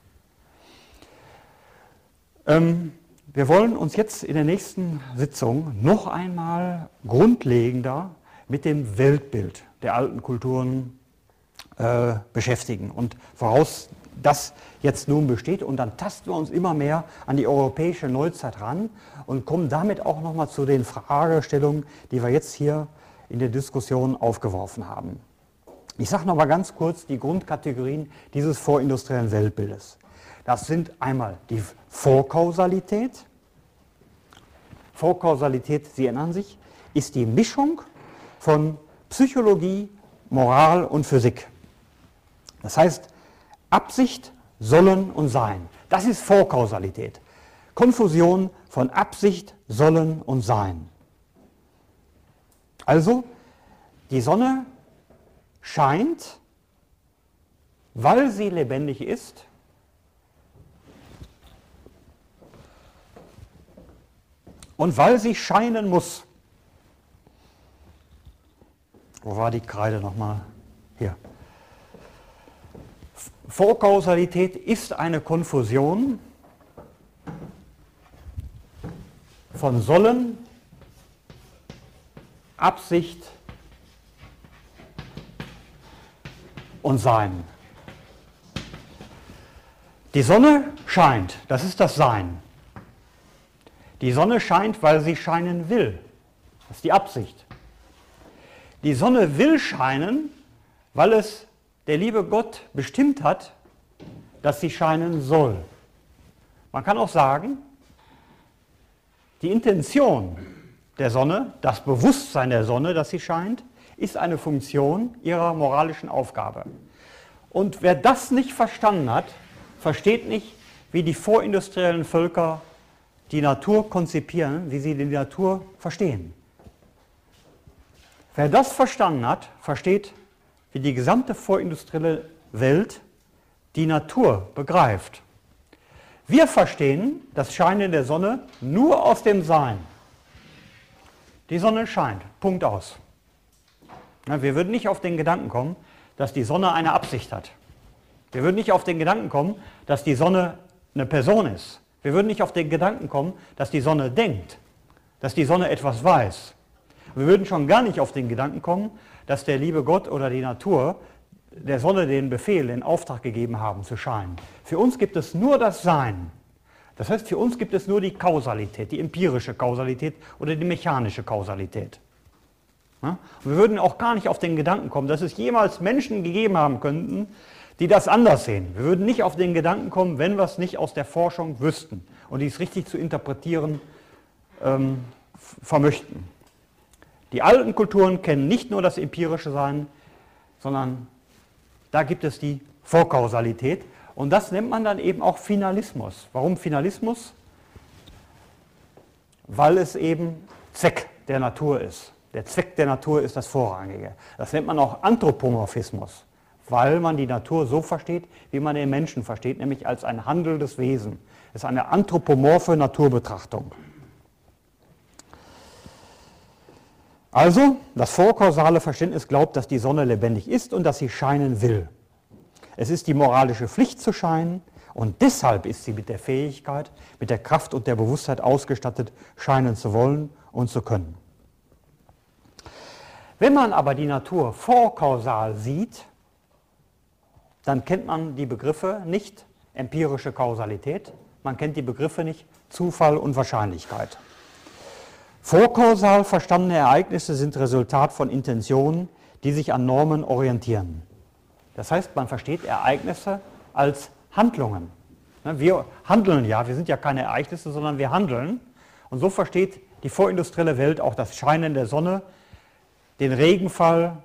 Wir wollen uns jetzt in der nächsten Sitzung noch einmal grundlegender mit dem Weltbild der alten Kulturen beschäftigen und woraus das jetzt nun besteht. Und dann tasten wir uns immer mehr an die europäische Neuzeit ran und kommen damit auch nochmal zu den Fragestellungen, die wir jetzt hier in der Diskussion aufgeworfen haben. Ich sage noch mal ganz kurz die Grundkategorien dieses vorindustriellen Weltbildes. Das sind einmal die Vorkausalität. Vorkausalität, Sie erinnern sich, ist die Mischung von Psychologie, Moral und Physik. Das heißt, Absicht, Sollen und Sein. Das ist Vorkausalität. Konfusion von Absicht, Sollen und Sein. Also, die Sonne scheint, weil sie lebendig ist, und weil sie scheinen muss. Wo war die Kreide nochmal? Hier. Vorkausalität ist eine Konfusion von Sollen, Absicht und Sein. Die Sonne scheint, das ist das Sein. Die Sonne scheint, weil sie scheinen will. Das ist die Absicht. Die Sonne will scheinen, weil es der liebe Gott bestimmt hat, dass sie scheinen soll. Man kann auch sagen, die Intention der Sonne, das Bewusstsein der Sonne, dass sie scheint, ist eine Funktion ihrer moralischen Aufgabe. Und wer das nicht verstanden hat, versteht nicht, wie die vorindustriellen Völker die Natur konzipieren, wie sie die Natur verstehen. Wer das verstanden hat, versteht, wie die gesamte vorindustrielle Welt die Natur begreift. Wir verstehen das Scheinen der Sonne nur aus dem Sein. Die Sonne scheint, Punkt aus. Wir würden nicht auf den Gedanken kommen, dass die Sonne eine Absicht hat. Wir würden nicht auf den Gedanken kommen, dass die Sonne eine Person ist. Wir würden nicht auf den Gedanken kommen, dass die Sonne denkt, dass die Sonne etwas weiß. Wir würden schon gar nicht auf den Gedanken kommen, dass der liebe Gott oder die Natur der Sonne den Befehl, den Auftrag gegeben haben, zu scheinen. Für uns gibt es nur das Sein. Das heißt, für uns gibt es nur die Kausalität, die empirische Kausalität oder die mechanische Kausalität. Ja? Und wir würden auch gar nicht auf den Gedanken kommen, dass es jemals Menschen gegeben haben könnten, die das anders sehen. Wir würden nicht auf den Gedanken kommen, wenn wir es nicht aus der Forschung wüssten und dies richtig zu interpretieren vermöchten. Die alten Kulturen kennen nicht nur das empirische Sein, sondern da gibt es die Vorkausalität. Und das nennt man dann eben auch Finalismus. Warum Finalismus? Weil es eben Zweck der Natur ist. Der Zweck der Natur ist das Vorrangige. Das nennt man auch Anthropomorphismus, weil man die Natur so versteht, wie man den Menschen versteht, nämlich als ein handelndes Wesen. Es ist eine anthropomorphe Naturbetrachtung. Also, das vorkausale Verständnis glaubt, dass die Sonne lebendig ist und dass sie scheinen will. Es ist die moralische Pflicht zu scheinen und deshalb ist sie mit der Fähigkeit, mit der Kraft und der Bewusstheit ausgestattet, scheinen zu wollen und zu können. Wenn man aber die Natur vorkausal sieht, dann kennt man die Begriffe nicht empirische Kausalität, man kennt die Begriffe nicht Zufall und Wahrscheinlichkeit. Vorkausal verstandene Ereignisse sind Resultat von Intentionen, die sich an Normen orientieren. Das heißt, man versteht Ereignisse als Handlungen. Wir handeln ja, wir sind ja keine Ereignisse, sondern wir handeln. Und so versteht die vorindustrielle Welt auch das Scheinen der Sonne, den Regenfall,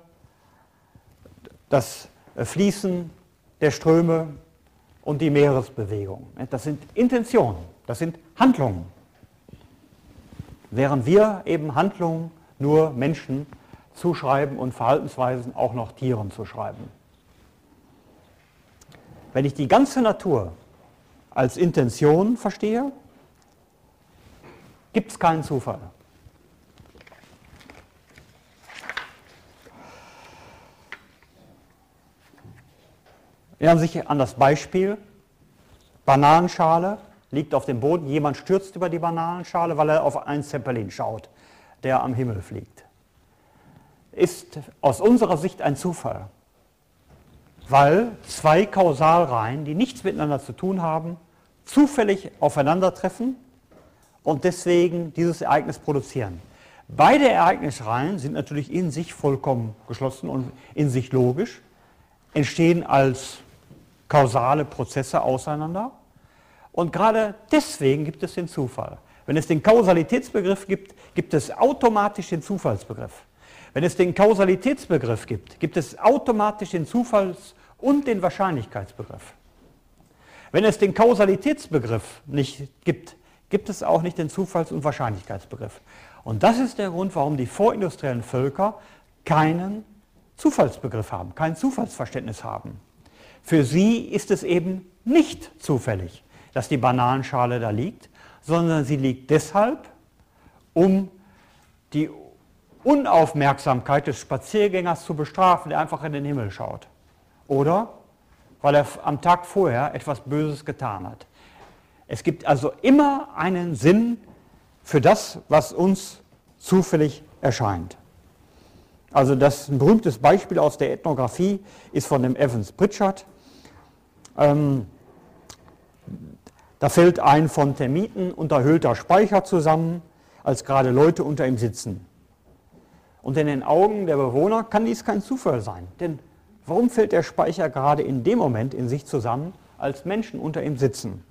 das Fließen der Ströme und die Meeresbewegung. Das sind Intentionen, das sind Handlungen. Während wir eben Handlungen nur Menschen zuschreiben und Verhaltensweisen auch noch Tieren zuschreiben. Wenn ich die ganze Natur als Intention verstehe, gibt es keinen Zufall. Erinnern Sie sich an das Beispiel, Bananenschale liegt auf dem Boden, jemand stürzt über die Bananenschale, weil er auf einen Zeppelin schaut, der am Himmel fliegt. Ist aus unserer Sicht ein Zufall, weil zwei Kausalreihen, die nichts miteinander zu tun haben, zufällig aufeinandertreffen und deswegen dieses Ereignis produzieren. Beide Ereignisreihen sind natürlich in sich vollkommen geschlossen und in sich logisch, entstehen als kausale Prozesse auseinander. Und gerade deswegen gibt es den Zufall. Wenn es den Kausalitätsbegriff gibt, gibt es automatisch den Zufallsbegriff. Wenn es den Kausalitätsbegriff gibt, gibt es automatisch den Zufalls- und den Wahrscheinlichkeitsbegriff. Wenn es den Kausalitätsbegriff nicht gibt, gibt es auch nicht den Zufalls- und Wahrscheinlichkeitsbegriff. Und das ist der Grund, warum die vorindustriellen Völker keinen Zufallsbegriff haben, kein Zufallsverständnis haben. Für sie ist es eben nicht zufällig, dass die Bananenschale da liegt, sondern sie liegt deshalb, um die Unaufmerksamkeit des Spaziergängers zu bestrafen, der einfach in den Himmel schaut. Oder weil er am Tag vorher etwas Böses getan hat. Es gibt also immer einen Sinn für das, was uns zufällig erscheint. Also das ein berühmtes Beispiel aus der Ethnographie ist von dem Evans Pritchard. Da fällt ein von Termiten unterhöhlter Speicher zusammen, als gerade Leute unter ihm sitzen. Und in den Augen der Bewohner kann dies kein Zufall sein. Denn warum fällt der Speicher gerade in dem Moment in sich zusammen, als Menschen unter ihm sitzen?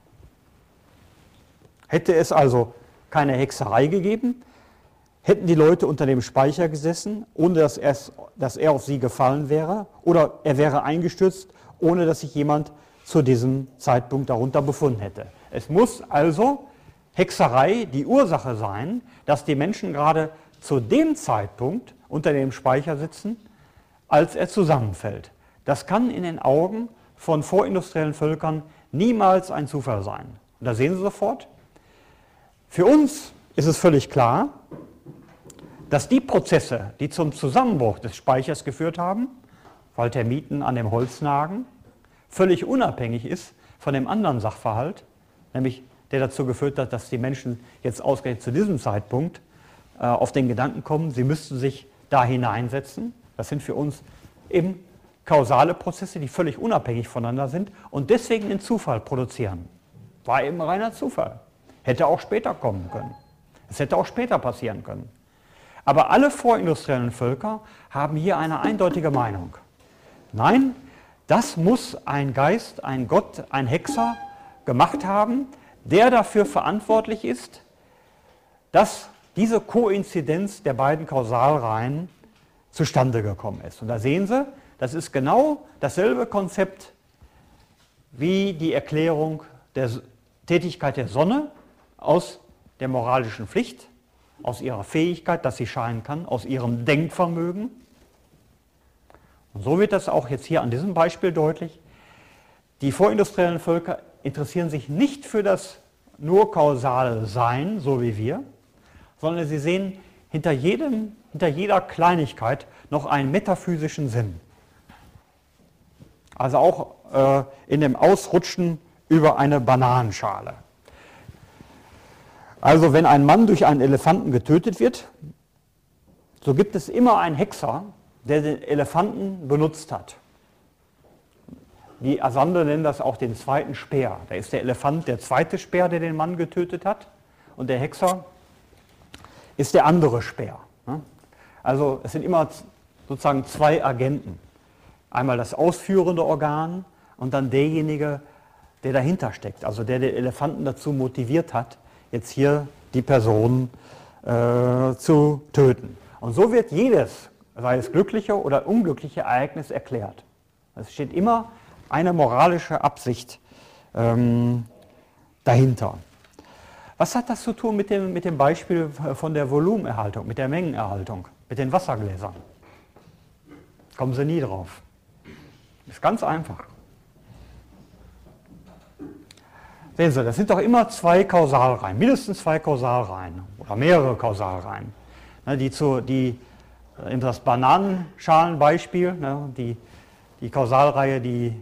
Hätte es also keine Hexerei gegeben, hätten die Leute unter dem Speicher gesessen, ohne dass er auf sie gefallen wäre, oder er wäre eingestürzt, ohne dass sich jemand zu diesem Zeitpunkt darunter befunden hätte. Es muss also Hexerei die Ursache sein, dass die Menschen gerade zu dem Zeitpunkt unter dem Speicher sitzen, als er zusammenfällt. Das kann in den Augen von vorindustriellen Völkern niemals ein Zufall sein. Und da sehen Sie sofort, für uns ist es völlig klar, dass die Prozesse, die zum Zusammenbruch des Speichers geführt haben, weil Termiten an dem Holz nagen, völlig unabhängig ist von dem anderen Sachverhalt, nämlich der dazu geführt hat, dass die Menschen jetzt ausgerechnet zu diesem Zeitpunkt auf den Gedanken kommen, sie müssten sich da hineinsetzen. Das sind für uns eben kausale Prozesse, die völlig unabhängig voneinander sind und deswegen den Zufall produzieren. War eben reiner Zufall. Hätte auch später kommen können. Es hätte auch später passieren können. Aber alle vorindustriellen Völker haben hier eine eindeutige Meinung. Nein, das muss ein Geist, ein Gott, ein Hexer gemacht haben, der dafür verantwortlich ist, dass diese Koinzidenz der beiden Kausalreihen zustande gekommen ist. Und da sehen Sie, das ist genau dasselbe Konzept wie die Erklärung der Tätigkeit der Sonne aus der moralischen Pflicht, aus ihrer Fähigkeit, dass sie scheinen kann, aus ihrem Denkvermögen. Und so wird das auch jetzt hier an diesem Beispiel deutlich. Die vorindustriellen Völker interessieren sich nicht für das nur kausale Sein, so wie wir, sondern sie sehen hinter jeder Kleinigkeit noch einen metaphysischen Sinn. Also auch in dem Ausrutschen über eine Bananenschale. Also wenn ein Mann durch einen Elefanten getötet wird, so gibt es immer einen Hexer, der den Elefanten benutzt hat. Die Asande nennen das auch den zweiten Speer. Da ist der Elefant der zweite Speer, der den Mann getötet hat, und der Hexer ist der andere Speer. Also es sind immer sozusagen zwei Agenten. Einmal das ausführende Organ und dann derjenige, der dahinter steckt, also der den Elefanten dazu motiviert hat, jetzt hier die Person zu töten. Und so wird jedes, sei es glückliche oder unglückliche Ereignis erklärt. Es steht immer eine moralische Absicht dahinter. Was hat das zu tun mit dem Beispiel von der Volumenerhaltung, mit der Mengenerhaltung, mit den Wassergläsern? Kommen Sie nie drauf. Ist ganz einfach. Sehen Sie, das sind doch immer zwei Kausalreihen, mindestens zwei Kausalreihen oder mehrere Kausalreihen. Die das Bananenschalenbeispiel, die Kausalreihe, die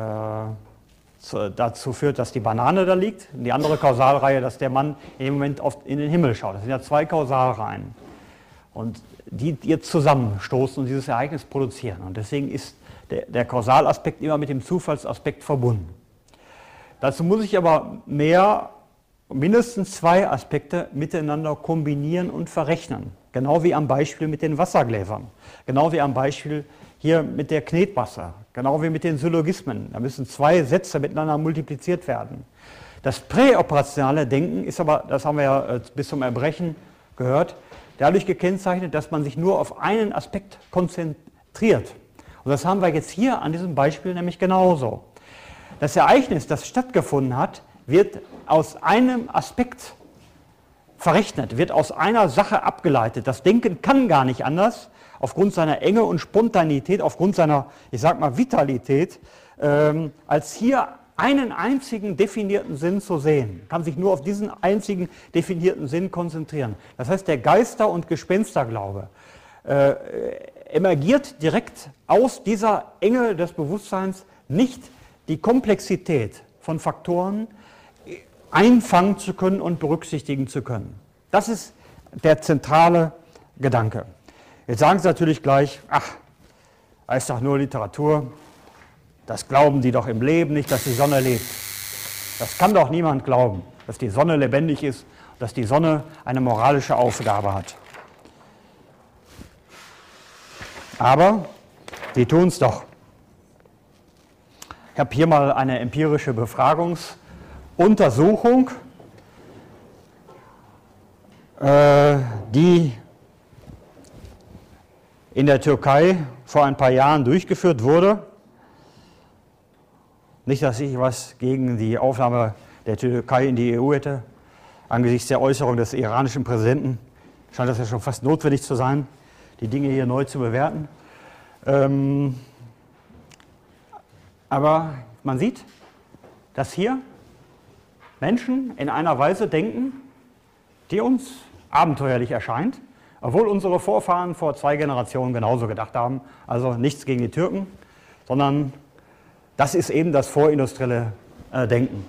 dazu führt, dass die Banane da liegt, und die andere Kausalreihe, dass der Mann im Moment oft in den Himmel schaut. Das sind ja zwei Kausalreihen, und die jetzt zusammenstoßen und dieses Ereignis produzieren. Und deswegen ist der Kausalaspekt immer mit dem Zufallsaspekt verbunden. Dazu muss ich aber mindestens zwei Aspekte miteinander kombinieren und verrechnen. Genau wie am Beispiel mit den Wassergläsern, genau wie am Beispiel hier mit der Knetmasse, genau wie mit den Syllogismen. Da müssen zwei Sätze miteinander multipliziert werden. Das präoperationale Denken ist aber, das haben wir ja bis zum Erbrechen gehört, dadurch gekennzeichnet, dass man sich nur auf einen Aspekt konzentriert. Und das haben wir jetzt hier an diesem Beispiel nämlich genauso. Das Ereignis, das stattgefunden hat, wird aus einem Aspekt verrechnet, wird aus einer Sache abgeleitet. Das Denken kann gar nicht anders, aufgrund seiner Enge und Spontanität, aufgrund seiner, ich sag mal, Vitalität, als hier einen einzigen definierten Sinn zu sehen. Kann sich nur auf diesen einzigen definierten Sinn konzentrieren. Das heißt, der Geister- und Gespensterglaube emergiert direkt aus dieser Enge des Bewusstseins, nicht die Komplexität von Faktoren einfangen zu können und berücksichtigen zu können. Das ist der zentrale Gedanke. Jetzt sagen Sie natürlich gleich, ach, das ist doch nur Literatur, das glauben die doch im Leben nicht, dass die Sonne lebt. Das kann doch niemand glauben, dass die Sonne lebendig ist, dass die Sonne eine moralische Aufgabe hat. Aber die tun es doch. Ich habe hier mal eine empirische Befragungsuntersuchung, die in der Türkei vor ein paar Jahren durchgeführt wurde. Nicht, dass ich was gegen die Aufnahme der Türkei in die EU hätte. Angesichts der Äußerung des iranischen Präsidenten scheint das ja schon fast notwendig zu sein, die Dinge hier neu zu bewerten. Aber man sieht, dass hier Menschen in einer Weise denken, die uns abenteuerlich erscheint, obwohl unsere Vorfahren vor 2 Generationen genauso gedacht haben. Also nichts gegen die Türken, sondern Das ist eben das vorindustrielle Denken.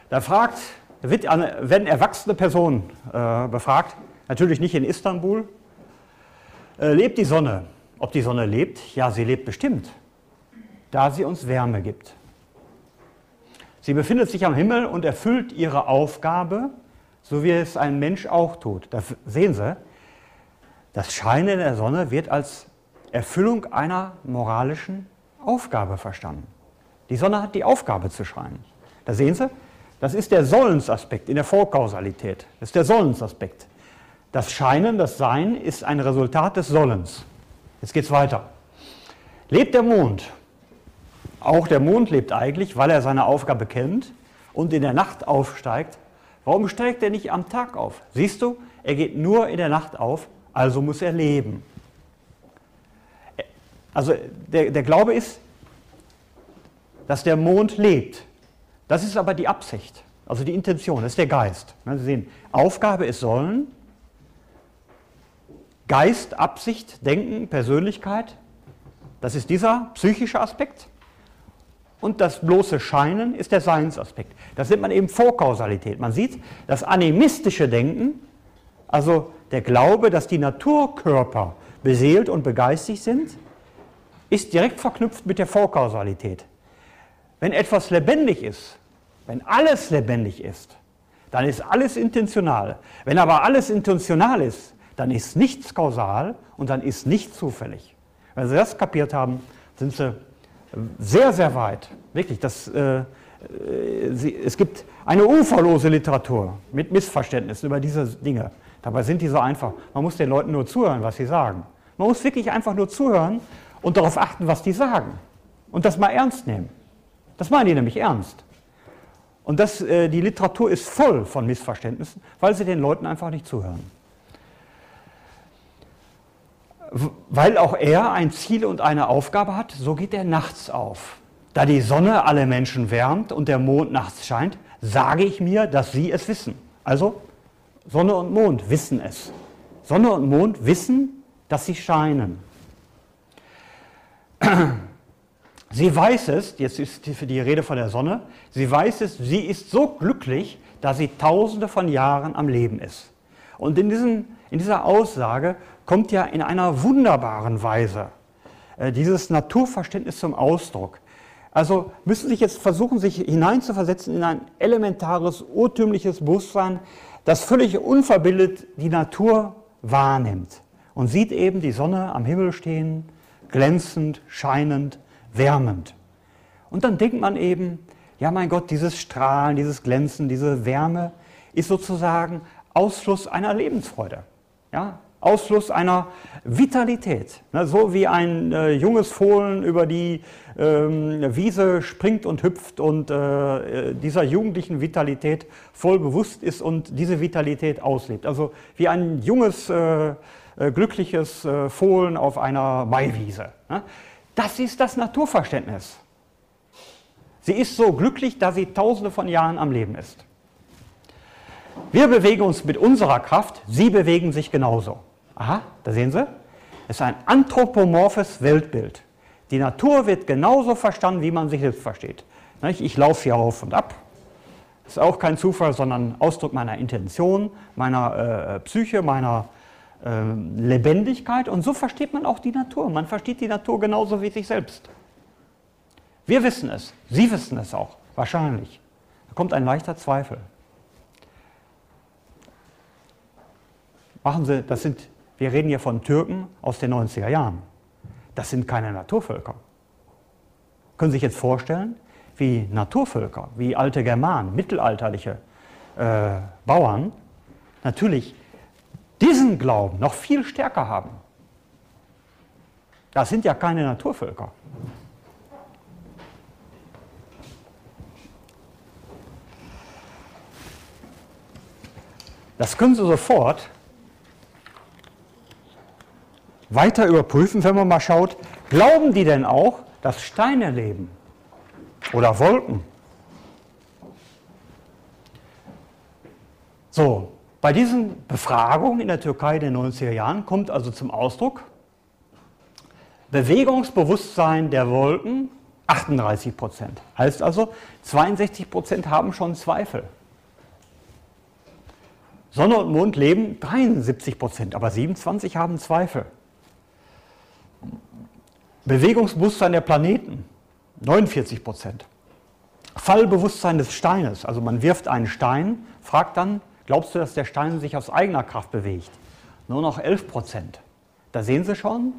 Werden erwachsene Personen befragt, natürlich nicht in Istanbul, lebt die Sonne? Ob die Sonne lebt? Ja, sie lebt bestimmt, da sie uns Wärme gibt. Sie befindet sich am Himmel und erfüllt ihre Aufgabe, so wie es ein Mensch auch tut. Da sehen Sie, das Scheinen der Sonne wird als Erfüllung einer moralischen Aufgabe verstanden. Die Sonne hat die Aufgabe zu scheinen. Da sehen Sie, das ist der Sollensaspekt in der Vorkausalität. Das ist der Sollensaspekt. Das Scheinen, das Sein ist ein Resultat des Sollens. Jetzt geht es weiter. Lebt der Mond? Auch der Mond lebt eigentlich, weil er seine Aufgabe kennt und in der Nacht aufsteigt. Warum steigt er nicht am Tag auf? Siehst du, er geht nur in der Nacht auf, also muss er leben. Also der Glaube ist, dass der Mond lebt. Das ist aber die Absicht, also die Intention, das ist der Geist. Sie sehen, Aufgabe ist Sollen, Geist, Absicht, Denken, Persönlichkeit, das ist dieser psychische Aspekt. Und das bloße Scheinen ist der Seinsaspekt. Das nennt man eben Vorkausalität. Man sieht, das animistische Denken, also der Glaube, dass die Naturkörper beseelt und begeistigt sind, ist direkt verknüpft mit der Vorkausalität. Wenn etwas lebendig ist, wenn alles lebendig ist, dann ist alles intentional. Wenn aber alles intentional ist, dann ist nichts kausal und dann ist nichts zufällig. Wenn Sie das kapiert haben, sind Sie sehr, sehr weit. Wirklich, es gibt eine uferlose Literatur mit Missverständnissen über diese Dinge. Dabei sind die so einfach. Man muss den Leuten nur zuhören, was sie sagen. Man muss wirklich einfach nur zuhören und darauf achten, was die sagen. Und das mal ernst nehmen. Das meinen die nämlich ernst. Und die Literatur ist voll von Missverständnissen, weil sie den Leuten einfach nicht zuhören. Weil auch er ein Ziel und eine Aufgabe hat, so geht er nachts auf. Da die Sonne alle Menschen wärmt und der Mond nachts scheint, sage ich mir, dass sie es wissen. Also Sonne und Mond wissen es. Sonne und Mond wissen, dass sie scheinen. Sie weiß es, jetzt ist die Rede von der Sonne, sie weiß es, sie ist so glücklich, dass sie tausende von Jahren am Leben ist. Und in dieser Aussage kommt ja in einer wunderbaren Weise dieses Naturverständnis zum Ausdruck. Also müssen Sie sich jetzt versuchen, sich hineinzuversetzen in ein elementares, urtümliches Bewusstsein, das völlig unverbildet die Natur wahrnimmt und sieht eben die Sonne am Himmel stehen, glänzend, scheinend, wärmend. Und dann denkt man eben, ja mein Gott, dieses Strahlen, dieses Glänzen, diese Wärme ist sozusagen Ausfluss einer Lebensfreude, ja? Ausfluss einer Vitalität. Ne? So wie ein junges Fohlen über die Wiese springt und hüpft und dieser jugendlichen Vitalität voll bewusst ist und diese Vitalität auslebt. Also wie ein junges, glückliches Fohlen auf einer Maiwiese. Ne? Das ist das Naturverständnis. Sie ist so glücklich, dass sie tausende von Jahren am Leben ist. Wir bewegen uns mit unserer Kraft, sie bewegen sich genauso. Aha, da sehen Sie, es ist ein anthropomorphes Weltbild. Die Natur wird genauso verstanden, wie man sich selbst versteht. Ich laufe hier auf und ab. Das ist auch kein Zufall, sondern Ausdruck meiner Intention, meiner Psyche, meiner Lebendigkeit. Und so versteht man auch die Natur. Man versteht die Natur genauso wie sich selbst. Wir wissen es, Sie wissen es auch, wahrscheinlich. Da kommt ein leichter Zweifel. Wir reden hier von Türken aus den 90er Jahren. Das sind keine Naturvölker. Können Sie sich jetzt vorstellen, wie Naturvölker, wie alte Germanen, mittelalterliche Bauern, natürlich diesen Glauben noch viel stärker haben. Das sind ja keine Naturvölker. Das können Sie sofort weiter überprüfen, wenn man mal schaut, glauben die denn auch, dass Steine leben oder Wolken? So, bei diesen Befragungen in der Türkei in den 90er Jahren kommt also zum Ausdruck, Bewegungsbewusstsein der Wolken 38%. Heißt also, 62% haben schon Zweifel. Sonne und Mond leben 73%, aber 27% haben Zweifel. Bewegungsbewusstsein der Planeten, 49%. Fallbewusstsein des Steines, also man wirft einen Stein, fragt dann, glaubst du, dass der Stein sich aus eigener Kraft bewegt? Nur noch 11%. Da sehen Sie schon,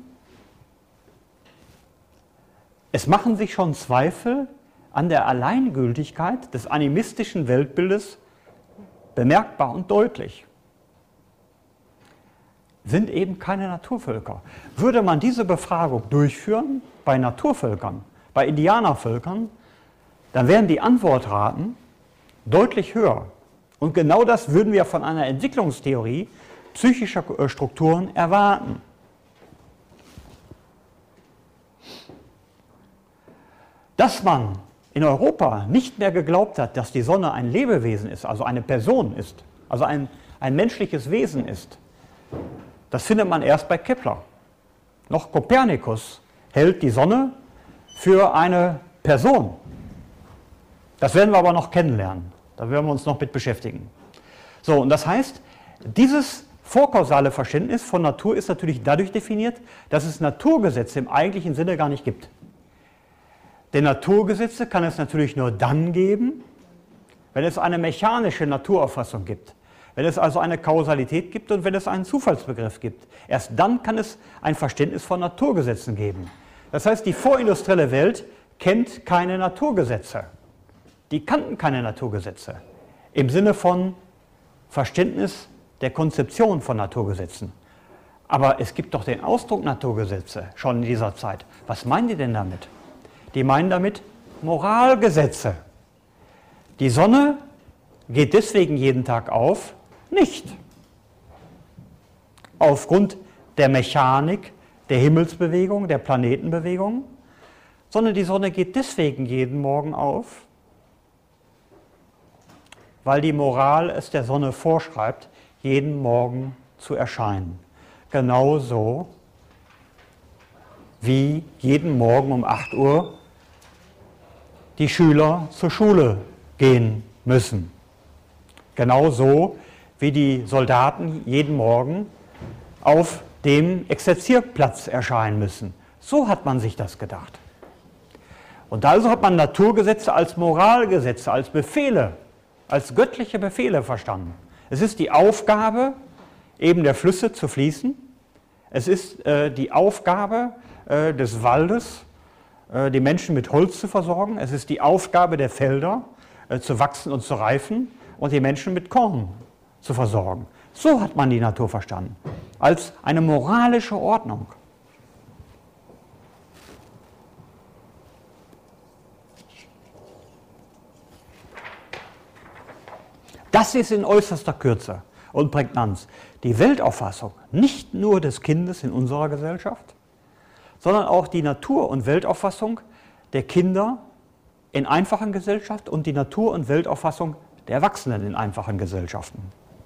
es machen sich schon Zweifel an der Alleingültigkeit des animistischen Weltbildes bemerkbar und deutlich. Sind eben keine Naturvölker. Würde man diese Befragung durchführen bei Naturvölkern, bei Indianervölkern, dann wären die Antwortraten deutlich höher. Und genau das würden wir von einer Entwicklungstheorie psychischer Strukturen erwarten. Dass man in Europa nicht mehr geglaubt hat, dass die Sonne ein Lebewesen ist, also eine Person ist, also ein menschliches Wesen ist, das findet man erst bei Kepler. Noch Kopernikus hält die Sonne für eine Person. Das werden wir aber noch kennenlernen. Da werden wir uns noch mit beschäftigen. So, und das heißt, dieses vorkausale Verständnis von Natur ist natürlich dadurch definiert, dass es Naturgesetze im eigentlichen Sinne gar nicht gibt. Denn Naturgesetze kann es natürlich nur dann geben, wenn es eine mechanische Naturauffassung gibt. Wenn es also eine Kausalität gibt und wenn es einen Zufallsbegriff gibt. Erst dann kann es ein Verständnis von Naturgesetzen geben. Das heißt, die vorindustrielle Welt kennt keine Naturgesetze. Die kannten keine Naturgesetze im Sinne von Verständnis der Konzeption von Naturgesetzen. Aber es gibt doch den Ausdruck Naturgesetze schon in dieser Zeit. Was meinen die denn damit? Die meinen damit Moralgesetze. Die Sonne geht deswegen jeden Tag auf, nicht aufgrund der Mechanik, der Himmelsbewegung, der Planetenbewegung, sondern die Sonne geht deswegen jeden Morgen auf, weil die Moral es der Sonne vorschreibt, jeden Morgen zu erscheinen. Genauso wie jeden Morgen um 8 Uhr die Schüler zur Schule gehen müssen. Genauso wie die Soldaten jeden Morgen auf dem Exerzierplatz erscheinen müssen. So hat man sich das gedacht. Und also hat man Naturgesetze als Moralgesetze, als Befehle, als göttliche Befehle verstanden. Es ist die Aufgabe, eben der Flüsse zu fließen. Es ist die Aufgabe des Waldes, die Menschen mit Holz zu versorgen. Es ist die Aufgabe der Felder, zu wachsen und zu reifen und die Menschen mit Korn zu versorgen. So hat man die Natur verstanden, als eine moralische Ordnung. Das ist in äußerster Kürze und Prägnanz die Weltauffassung nicht nur des Kindes in unserer Gesellschaft, sondern auch die Natur- und Weltauffassung der Kinder in einfachen Gesellschaften und die Natur- und Weltauffassung der Erwachsenen in einfachen Gesellschaften.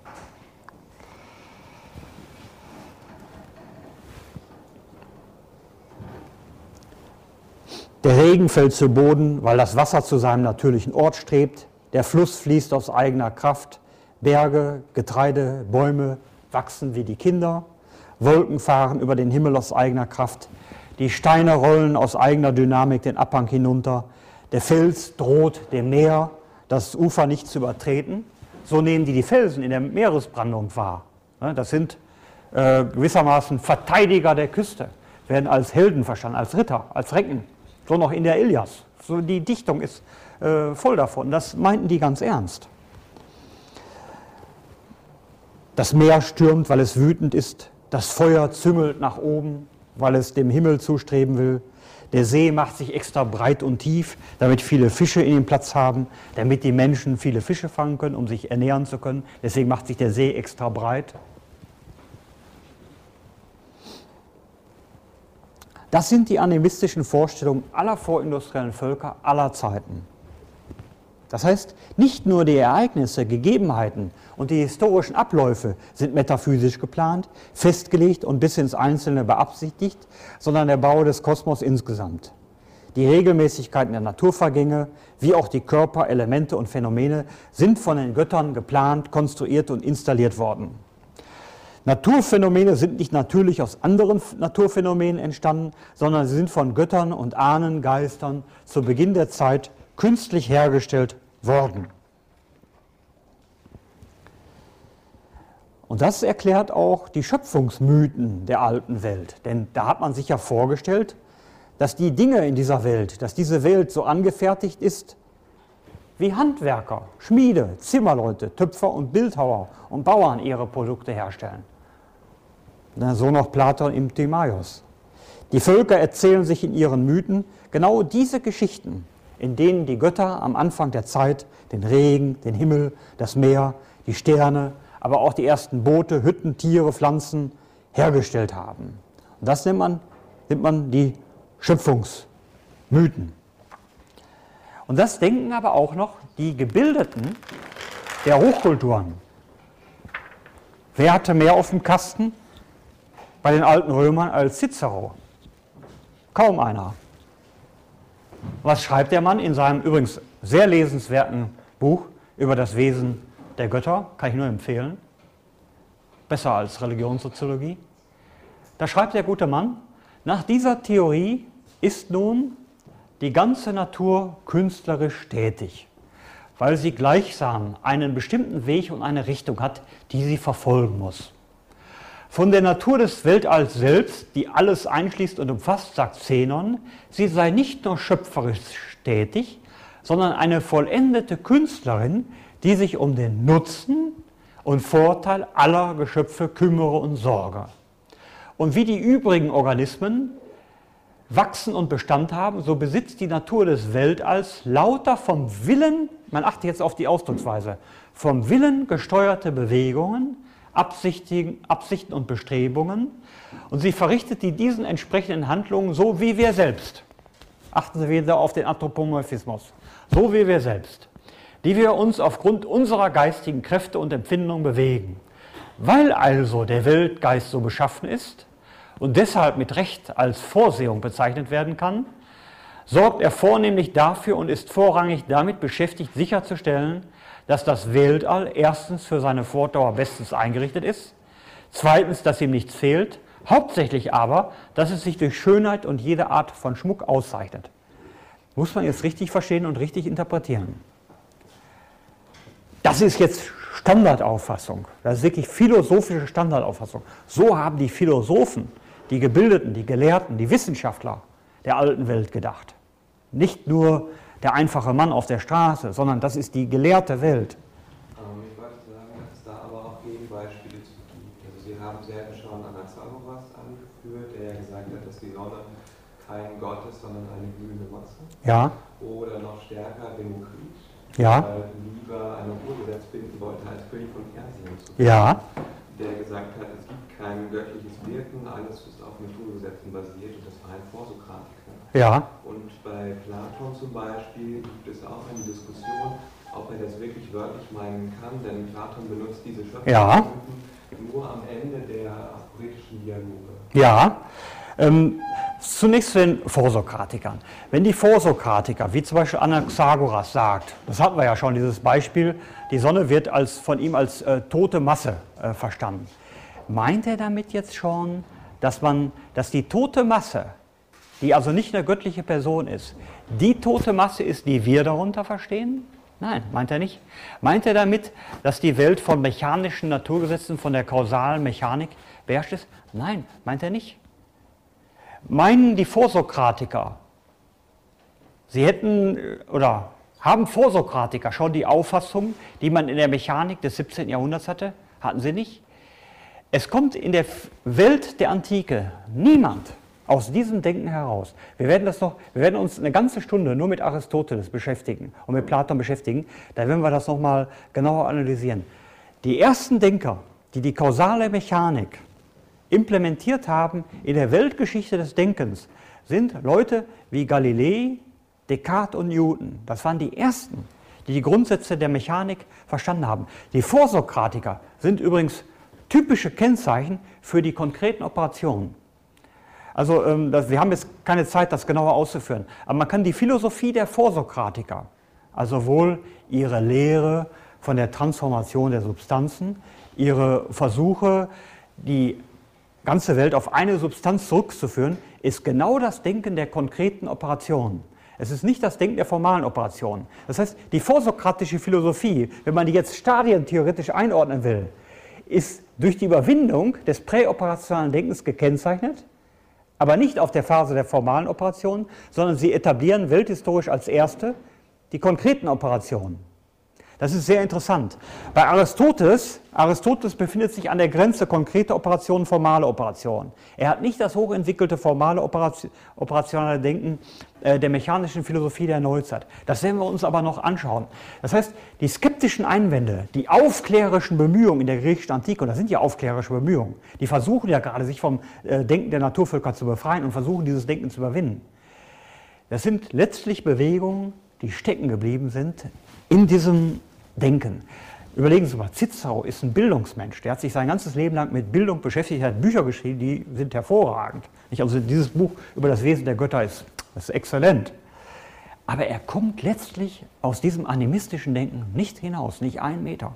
Der Regen fällt zu Boden, weil das Wasser zu seinem natürlichen Ort strebt. Der Fluss fließt aus eigener Kraft. Berge, Getreide, Bäume wachsen wie die Kinder. Wolken fahren über den Himmel aus eigener Kraft. Die Steine rollen aus eigener Dynamik den Abhang hinunter. Der Fels droht dem Meer, das Ufer nicht zu übertreten. So nehmen die Felsen in der Meeresbrandung wahr. Das sind gewissermaßen Verteidiger der Küste, werden als Helden verstanden, als Ritter, als Recken. So noch in der Ilias. So die Dichtung ist voll davon. Das meinten die ganz ernst. Das Meer stürmt, weil es wütend ist. Das Feuer züngelt nach oben, weil es dem Himmel zustreben will. Der See macht sich extra breit und tief, damit viele Fische in ihm Platz haben, damit die Menschen viele Fische fangen können, um sich ernähren zu können. Deswegen macht sich der See extra breit. Das sind die animistischen Vorstellungen aller vorindustriellen Völker aller Zeiten. Das heißt, nicht nur die Ereignisse, Gegebenheiten und die historischen Abläufe sind metaphysisch geplant, festgelegt und bis ins Einzelne beabsichtigt, sondern der Bau des Kosmos insgesamt. die Regelmäßigkeiten der Naturvorgänge, wie auch die Körper, Elemente und Phänomene sind von den Göttern geplant, konstruiert und installiert worden. Naturphänomene sind nicht natürlich aus anderen Naturphänomenen entstanden, sondern sie sind von Göttern und Ahnengeistern zu Beginn der Zeit künstlich hergestellt worden. Und das erklärt auch die Schöpfungsmythen der alten Welt. Denn da hat man sich ja vorgestellt, dass die Dinge in dieser Welt, dass diese Welt so angefertigt ist, wie Handwerker, Schmiede, Zimmerleute, Töpfer und Bildhauer und Bauern ihre Produkte herstellen. So noch Platon im Timaios. Die Völker erzählen sich in ihren Mythen genau diese Geschichten, in denen die Götter am Anfang der Zeit den Regen, den Himmel, das Meer, die Sterne, aber auch die ersten Boote, Hütten, Tiere, Pflanzen hergestellt haben. Und das nennt man die Schöpfungsmythen. Und das denken aber auch noch die Gebildeten der Hochkulturen. Wer hatte mehr auf dem Kasten bei den alten Römern als Cicero? Kaum einer. Was schreibt der Mann in seinem übrigens sehr lesenswerten Buch über das Wesen der Götter? Kann ich nur empfehlen. Besser als Religionssoziologie. Da schreibt der gute Mann, nach dieser Theorie ist nun die ganze Natur künstlerisch tätig, weil sie gleichsam einen bestimmten Weg und eine Richtung hat, die sie verfolgen muss. Von der Natur des Weltalls selbst, die alles einschließt und umfasst, sagt Zenon, sie sei nicht nur schöpferisch tätig, sondern eine vollendete Künstlerin, die sich um den Nutzen und Vorteil aller Geschöpfe kümmere und sorge. Und wie die übrigen Organismen wachsen und Bestand haben, so besitzt die Natur des Weltalls lauter vom Willen, man achte jetzt auf die Ausdrucksweise, vom Willen gesteuerte Bewegungen, Absichten und Bestrebungen, und sie verrichtet diesen entsprechenden Handlungen so wie wir selbst. Achten Sie wieder auf den Anthropomorphismus. So wie wir selbst, die wir uns aufgrund unserer geistigen Kräfte und Empfindungen bewegen. Weil also der Weltgeist so beschaffen ist und deshalb mit Recht als Vorsehung bezeichnet werden kann, sorgt er vornehmlich dafür und ist vorrangig damit beschäftigt, sicherzustellen, dass das Weltall erstens für seine Fortdauer bestens eingerichtet ist, zweitens, dass ihm nichts fehlt, hauptsächlich aber, dass es sich durch Schönheit und jede Art von Schmuck auszeichnet. Muss man jetzt richtig verstehen und richtig interpretieren. Das ist jetzt Standardauffassung, das ist wirklich philosophische Standardauffassung. So haben die Philosophen, die Gebildeten, die Gelehrten, die Wissenschaftler der alten Welt gedacht. Nicht nur der einfache Mann auf der Straße, sondern das ist die gelehrte Welt. Ich wollte sagen, dass es da aber auch Gegenbeispiele zu gibt. Also Sie haben selber schon Anaxagoras angeführt, der ja gesagt hat, dass die Sonne kein Gott ist, sondern eine glühende Masse. Ja. Oder noch stärker Demokrit, Ja. der lieber ein Naturgesetz finden wollte, als König von Persien zu sein. Ja. Der gesagt hat, es gibt kein göttliches Wirken, alles ist auf Naturgesetzen basiert, und das war ein Vorsokratiker. Ja. Und bei Platon zum Beispiel gibt es auch eine Diskussion, ob er das wirklich wörtlich meinen kann, denn Platon benutzt diese Schöpfungsmythen nur am Ende der aporetischen Dialoge. Ja. Zunächst zu den Vorsokratikern. Wenn die Vorsokratiker, wie zum Beispiel Anaxagoras sagt, das hatten wir ja schon, dieses Beispiel, die Sonne wird von ihm als tote Masse verstanden. Meint er damit jetzt schon, dass die tote Masse, die also nicht eine göttliche Person ist, die tote Masse ist, die wir darunter verstehen? Nein, meint er nicht. Meint er damit, dass die Welt von mechanischen Naturgesetzen, von der kausalen Mechanik beherrscht ist? Nein, meint er nicht. Meinen die Vorsokratiker, sie hätten oder haben Vorsokratiker schon die Auffassung, die man in der Mechanik des 17. Jahrhunderts hatte? Hatten sie nicht. Es kommt in der Welt der Antike niemand aus diesem Denken heraus. Wir werden uns eine ganze Stunde nur mit Aristoteles beschäftigen und mit Platon beschäftigen, da werden wir das nochmal genauer analysieren. Die ersten Denker, die die kausale Mechanik implementiert haben in der Weltgeschichte des Denkens, sind Leute wie Galilei, Descartes und Newton. Das waren die ersten, die die Grundsätze der Mechanik verstanden haben. Die Vorsokratiker sind übrigens typische Kennzeichen für die konkreten Operationen. Also wir haben jetzt keine Zeit, das genauer auszuführen. Aber man kann die Philosophie der Vorsokratiker, also wohl ihre Lehre von der Transformation der Substanzen, ihre Versuche, die ganze Welt auf eine Substanz zurückzuführen, ist genau das Denken der konkreten Operationen. Es ist nicht das Denken der formalen Operationen. Das heißt, die vorsokratische Philosophie, wenn man die jetzt stadientheoretisch einordnen will, ist durch die Überwindung des präoperationalen Denkens gekennzeichnet, aber nicht auf der Phase der formalen Operationen, sondern sie etablieren welthistorisch als erste die konkreten Operationen. Das ist sehr interessant. Bei Aristoteles befindet sich an der Grenze konkrete Operationen, formale Operationen. Er hat nicht das hochentwickelte formale operationale Denken der mechanischen Philosophie der Neuzeit. Das werden wir uns aber noch anschauen. Das heißt, die skeptischen Einwände, die aufklärerischen Bemühungen in der griechischen Antike, und das sind ja aufklärerische Bemühungen, die versuchen ja gerade, sich vom Denken der Naturvölker zu befreien und versuchen, dieses Denken zu überwinden. Das sind letztlich Bewegungen, die stecken geblieben sind in diesem Denken. Überlegen Sie mal, Cicero ist ein Bildungsmensch, der hat sich sein ganzes Leben lang mit Bildung beschäftigt, er hat Bücher geschrieben, die sind hervorragend. Also dieses Buch über das Wesen der Götter ist exzellent. Aber er kommt letztlich aus diesem animistischen Denken nicht hinaus, nicht 1 Meter.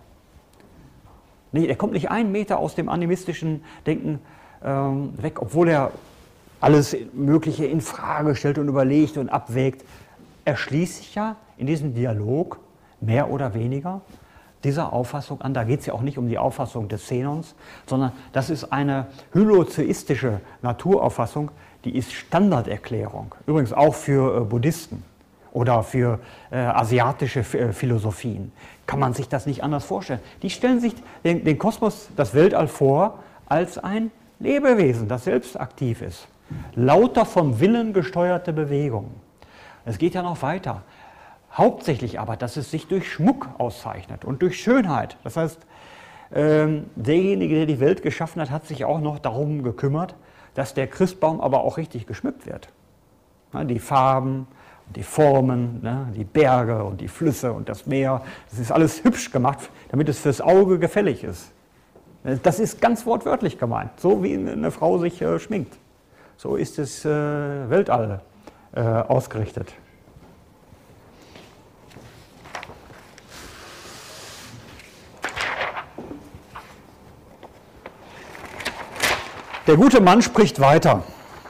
Er kommt nicht 1 Meter aus dem animistischen Denken weg, obwohl er alles Mögliche in Frage stellt und überlegt und abwägt. Er schließt sich ja in diesem Dialog mehr oder weniger dieser Auffassung an. Da geht es ja auch nicht um die Auffassung des Zenons, sondern das ist eine hyliozeistische Naturauffassung, die ist Standarderklärung. Übrigens auch für Buddhisten oder für asiatische Philosophien. Kann man sich das nicht anders vorstellen. Die stellen sich den Kosmos, das Weltall vor, als ein Lebewesen, das selbst aktiv ist. Lauter vom Willen gesteuerte Bewegung. Es geht ja noch weiter. Hauptsächlich aber, dass es sich durch Schmuck auszeichnet und durch Schönheit. Das heißt, derjenige, der die Welt geschaffen hat, hat sich auch noch darum gekümmert, dass der Christbaum aber auch richtig geschmückt wird. Die Farben, die Formen, die Berge und die Flüsse und das Meer, das ist alles hübsch gemacht, damit es fürs Auge gefällig ist. Das ist ganz wortwörtlich gemeint, so wie eine Frau sich schminkt. So ist das Weltall ausgerichtet. Der gute Mann spricht weiter.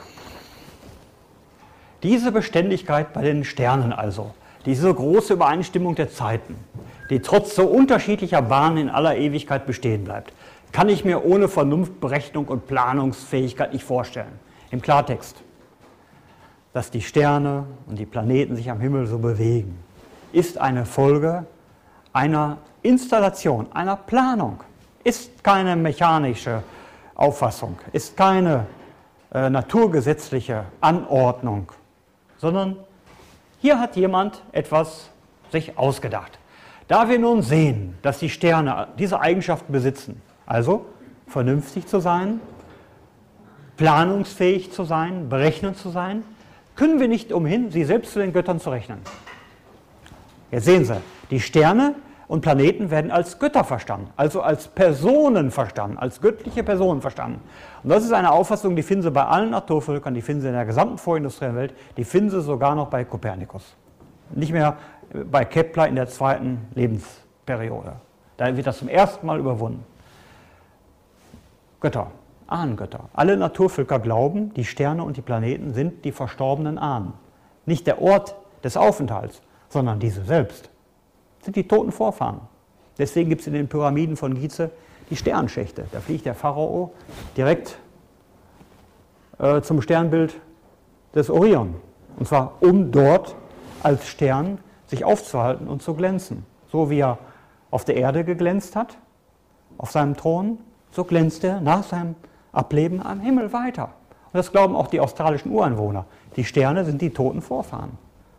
Diese Beständigkeit bei den Sternen also, diese große Übereinstimmung der Zeiten, die trotz so unterschiedlicher Bahnen in aller Ewigkeit bestehen bleibt, kann ich mir ohne Vernunftberechnung und Planungsfähigkeit nicht vorstellen. Im Klartext, dass die Sterne und die Planeten sich am Himmel so bewegen, ist eine Folge einer Installation, einer Planung, ist keine mechanische Auffassung, ist keine naturgesetzliche Anordnung, sondern hier hat jemand etwas sich ausgedacht. Da wir nun sehen, dass die Sterne diese Eigenschaften besitzen, also vernünftig zu sein, planungsfähig zu sein, berechnend zu sein, können wir nicht umhin, sie selbst zu den Göttern zu rechnen. Jetzt sehen Sie, die Sterne und Planeten werden als Götter verstanden, also als Personen verstanden, als göttliche Personen verstanden. Und das ist eine Auffassung, die finden Sie bei allen Naturvölkern, die finden Sie in der gesamten vorindustriellen Welt, die finden Sie sogar noch bei Kopernikus. Nicht mehr bei Kepler in der 2. Lebensperiode. Da wird das zum ersten Mal überwunden. Götter, Ahnengötter. Alle Naturvölker glauben, die Sterne und die Planeten sind die verstorbenen Ahnen. Nicht der Ort des Aufenthalts, sondern diese selbst. Sind die toten Vorfahren. Deswegen gibt es in den Pyramiden von Gizeh die Sternschächte. Da fliegt der Pharao direkt zum Sternbild des Orion. Und zwar, um dort als Stern sich aufzuhalten und zu glänzen. So wie er auf der Erde geglänzt hat, auf seinem Thron, so glänzt er nach seinem Ableben am Himmel weiter. Und das glauben auch die australischen Ureinwohner. Die Sterne sind die toten Vorfahren.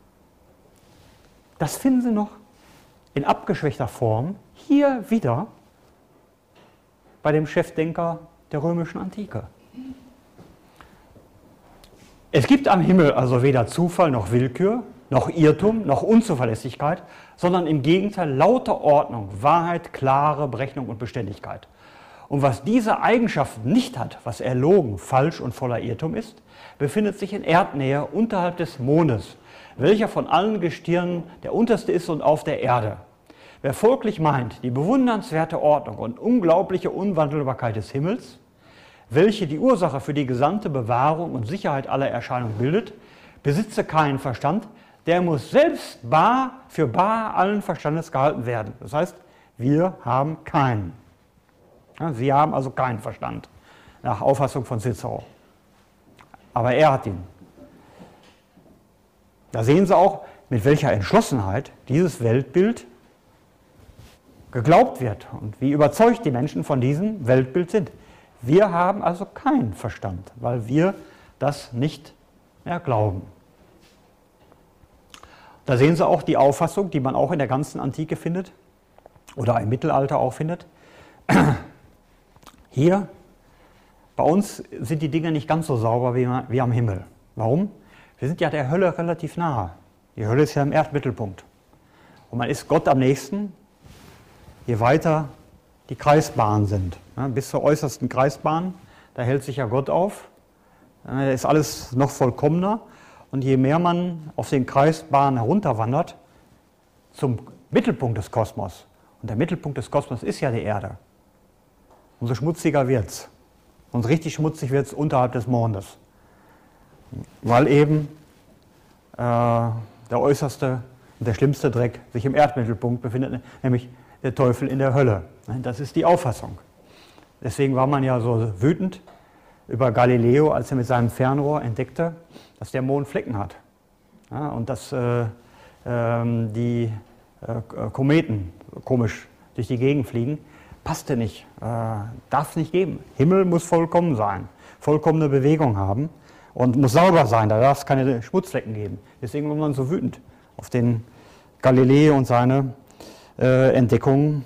Das finden Sie noch in abgeschwächter Form hier wieder bei dem Chefdenker der römischen Antike. Es gibt am Himmel also weder Zufall noch Willkür, noch Irrtum, noch Unzuverlässigkeit, sondern im Gegenteil lauter Ordnung, Wahrheit, klare Berechnung und Beständigkeit. Und was diese Eigenschaften nicht hat, was erlogen, falsch und voller Irrtum ist, befindet sich in Erdnähe unterhalb des Mondes, welcher von allen Gestirnen der unterste ist und auf der Erde. Wer folglich meint, die bewundernswerte Ordnung und unglaubliche Unwandelbarkeit des Himmels, welche die Ursache für die gesamte Bewahrung und Sicherheit aller Erscheinungen bildet, besitze keinen Verstand, der muss selbst für bar allen Verstandes gehalten werden. Das heißt, wir haben keinen. Ja, Sie haben also keinen Verstand, nach Auffassung von Cicero. Aber er hat ihn. Da sehen Sie auch, mit welcher Entschlossenheit dieses Weltbild geglaubt wird und wie überzeugt die Menschen von diesem Weltbild sind. Wir haben also keinen Verstand, weil wir das nicht mehr glauben. Da sehen Sie auch die Auffassung, die man auch in der ganzen Antike findet oder im Mittelalter auch findet. Hier, bei uns sind die Dinge nicht ganz so sauber wie am Himmel. Warum? Wir sind ja der Hölle relativ nahe. Die Hölle ist ja im Erdmittelpunkt. Und man ist Gott am nächsten, je weiter die Kreisbahnen sind. Ja, bis zur äußersten Kreisbahn, da hält sich ja Gott auf. Da ist alles noch vollkommener. Und je mehr man auf den Kreisbahnen herunterwandert, zum Mittelpunkt des Kosmos, und der Mittelpunkt des Kosmos ist ja die Erde, umso schmutziger wird es. Und richtig schmutzig wird es unterhalb des Mondes. Weil eben der äußerste und der schlimmste Dreck sich im Erdmittelpunkt befindet, nämlich der Teufel in der Hölle. Das ist die Auffassung. Deswegen war man ja so wütend über Galileo, als er mit seinem Fernrohr entdeckte, dass der Mond Flecken hat. Ja, und dass die Kometen komisch durch die Gegend fliegen. Passte nicht, darf es nicht geben. Himmel muss vollkommen sein, vollkommene Bewegung haben und muss sauber sein, da darf es keine Schmutzflecken geben. Deswegen war man so wütend auf den Galileo und seine Entdeckungen,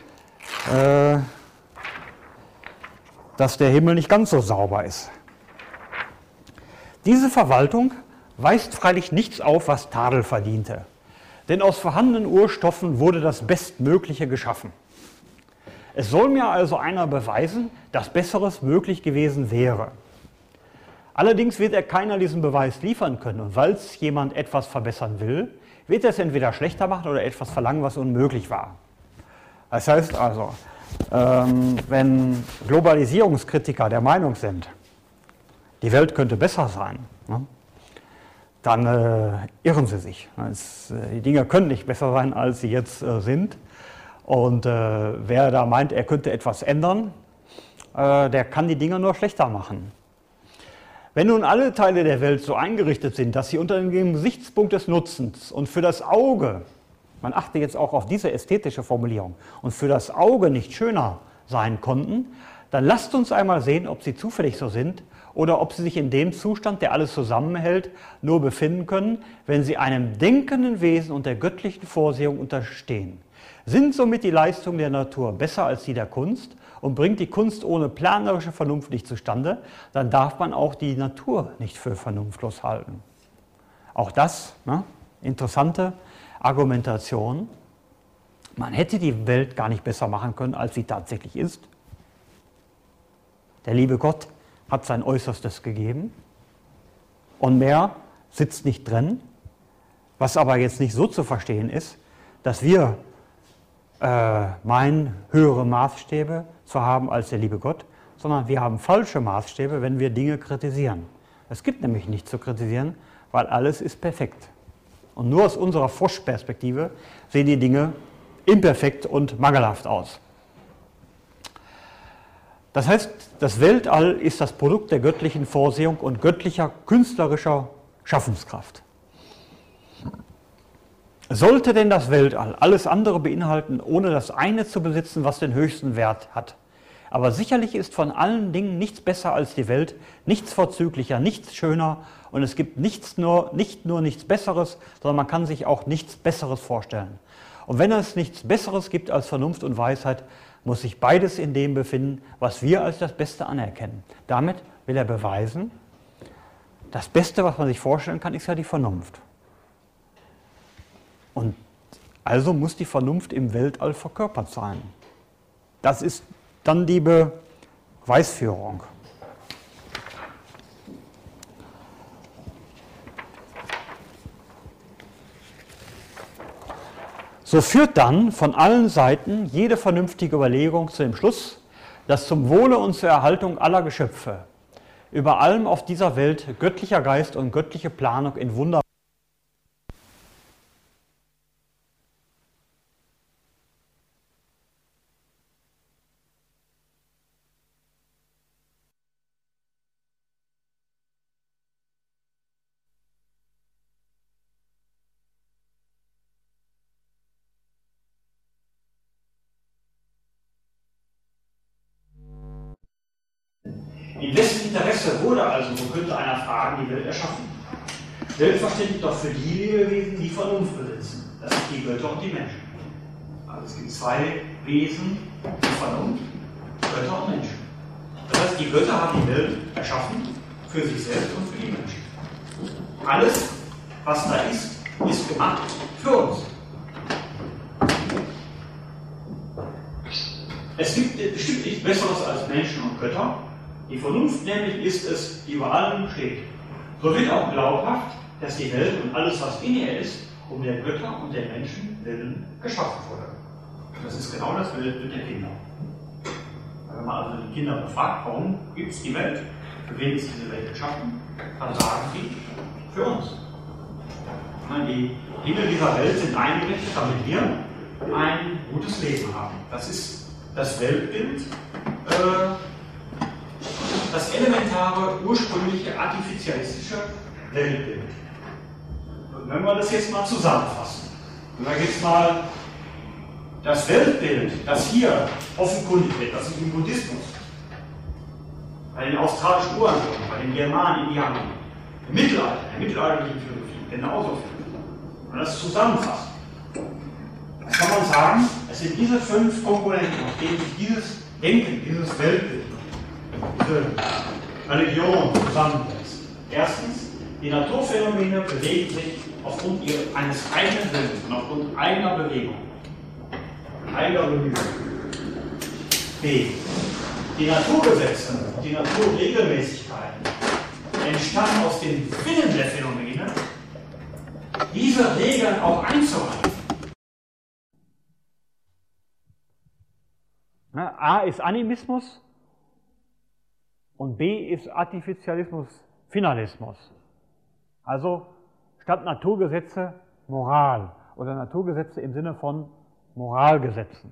dass der Himmel nicht ganz so sauber ist. Diese Verwaltung weist freilich nichts auf, was Tadel verdiente, denn aus vorhandenen Urstoffen wurde das Bestmögliche geschaffen. Es soll mir also einer beweisen, dass Besseres möglich gewesen wäre. Allerdings wird er keiner diesen Beweis liefern können, und weil jemand etwas verbessern will, wird er es entweder schlechter machen oder etwas verlangen, was unmöglich war. Das heißt also, wenn Globalisierungskritiker der Meinung sind, die Welt könnte besser sein, ne, dann irren sie sich. Die Dinge können nicht besser sein, als sie jetzt sind. Und wer da meint, er könnte etwas ändern, der kann die Dinge nur schlechter machen. Wenn nun alle Teile der Welt so eingerichtet sind, dass sie unter dem Gesichtspunkt des Nutzens und für das Auge, man achte jetzt auch auf diese ästhetische Formulierung, und für das Auge nicht schöner sein konnten, dann lasst uns einmal sehen, ob sie zufällig so sind oder ob sie sich in dem Zustand, der alles zusammenhält, nur befinden können, wenn sie einem denkenden Wesen und der göttlichen Vorsehung unterstehen. Sind somit die Leistungen der Natur besser als die der Kunst und bringt die Kunst ohne planerische Vernunft nicht zustande, dann darf man auch die Natur nicht für vernunftlos halten. Auch das, ne, interessante Argumentation. Man hätte die Welt gar nicht besser machen können, als sie tatsächlich ist. Der liebe Gott hat sein Äußerstes gegeben und mehr sitzt nicht drin, was aber jetzt nicht so zu verstehen ist, dass wir meinen, höhere Maßstäbe zu haben als der liebe Gott, sondern wir haben falsche Maßstäbe, wenn wir Dinge kritisieren. Es gibt nämlich nichts zu kritisieren, weil alles ist perfekt. Und nur aus unserer Froschperspektive sehen die Dinge imperfekt und mangelhaft aus. Das heißt, das Weltall ist das Produkt der göttlichen Vorsehung und göttlicher künstlerischer Schaffenskraft. Sollte denn das Weltall alles andere beinhalten, ohne das eine zu besitzen, was den höchsten Wert hat? Aber sicherlich ist von allen Dingen nichts besser als die Welt, nichts vorzüglicher, nichts schöner, und es gibt nicht nur nichts Besseres, sondern man kann sich auch nichts Besseres vorstellen. Und wenn es nichts Besseres gibt als Vernunft und Weisheit, muss sich beides in dem befinden, was wir als das Beste anerkennen. Damit will er beweisen, das Beste, was man sich vorstellen kann, ist ja die Vernunft. Und also muss die Vernunft im Weltall verkörpert sein. Das ist Dann die Beweisführung. So führt dann von allen Seiten jede vernünftige Überlegung zu dem Schluss, dass zum Wohle und zur Erhaltung aller Geschöpfe über allem auf dieser Welt göttlicher Geist und göttliche Planung in Wunder In wessen Interesse wurde also, so könnte einer fragen, die Welt erschaffen? Selbstverständlich doch für die Lebewesen, die Vernunft besitzen. Das sind die Götter und die Menschen. Also es gibt zwei Wesen, die Vernunft, Götter und Menschen. Das heißt, die Götter haben die Welt erschaffen, für sich selbst und für die Menschen. Alles, was da ist gemacht für uns. Es gibt bestimmt nichts Besseres als Menschen und Götter. Die Vernunft nämlich ist es, die über allem steht. So wird auch glaubhaft, dass die Welt und alles, was in ihr ist, um der Götter und der Menschen willen geschaffen wurde. Das ist genau das Weltbild der Kinder. Wenn man also die Kinder befragt, warum gibt es die Welt, für wen ist diese Welt geschaffen, dann sagen sie, für uns. Die Dinge dieser Welt sind eingerichtet, damit wir ein gutes Leben haben. Das ist das Weltbild, das elementare, ursprüngliche, artifizialistische Weltbild. Und wenn wir das jetzt mal zusammenfassen, und da jetzt mal das Weltbild, das hier offenkundig wird, das ist im Buddhismus, bei den australischen Ureinwohnern, bei den Germanen, Indianern, im Mittelalter, in der mittelalterlichen Philosophie, genauso viel. Und das zusammenfassen, dann kann man sagen, es sind diese 5 Komponenten, auf denen sich dieses Denken, dieses Weltbild, diese Religion zusammensetzt. Erstens, die Naturphänomene bewegen sich aufgrund eines eigenen Willens und aufgrund eigener Bewegung, eigener Bemühungen. B. Die Naturgesetze, die Naturregelmäßigkeiten entstammen aus dem Willen der Phänomene, diese Regeln auch einzuhalten. A ist Animismus und B ist Artificialismus, Finalismus. Also statt Naturgesetze Moral oder Naturgesetze im Sinne von Moralgesetzen.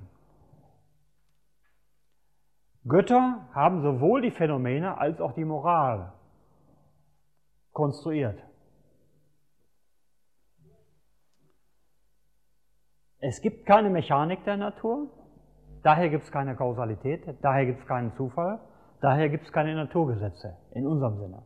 Götter haben sowohl die Phänomene als auch die Moral konstruiert. Es gibt keine Mechanik der Natur, daher gibt es keine Kausalität, daher gibt es keinen Zufall, daher gibt es keine Naturgesetze in unserem Sinne.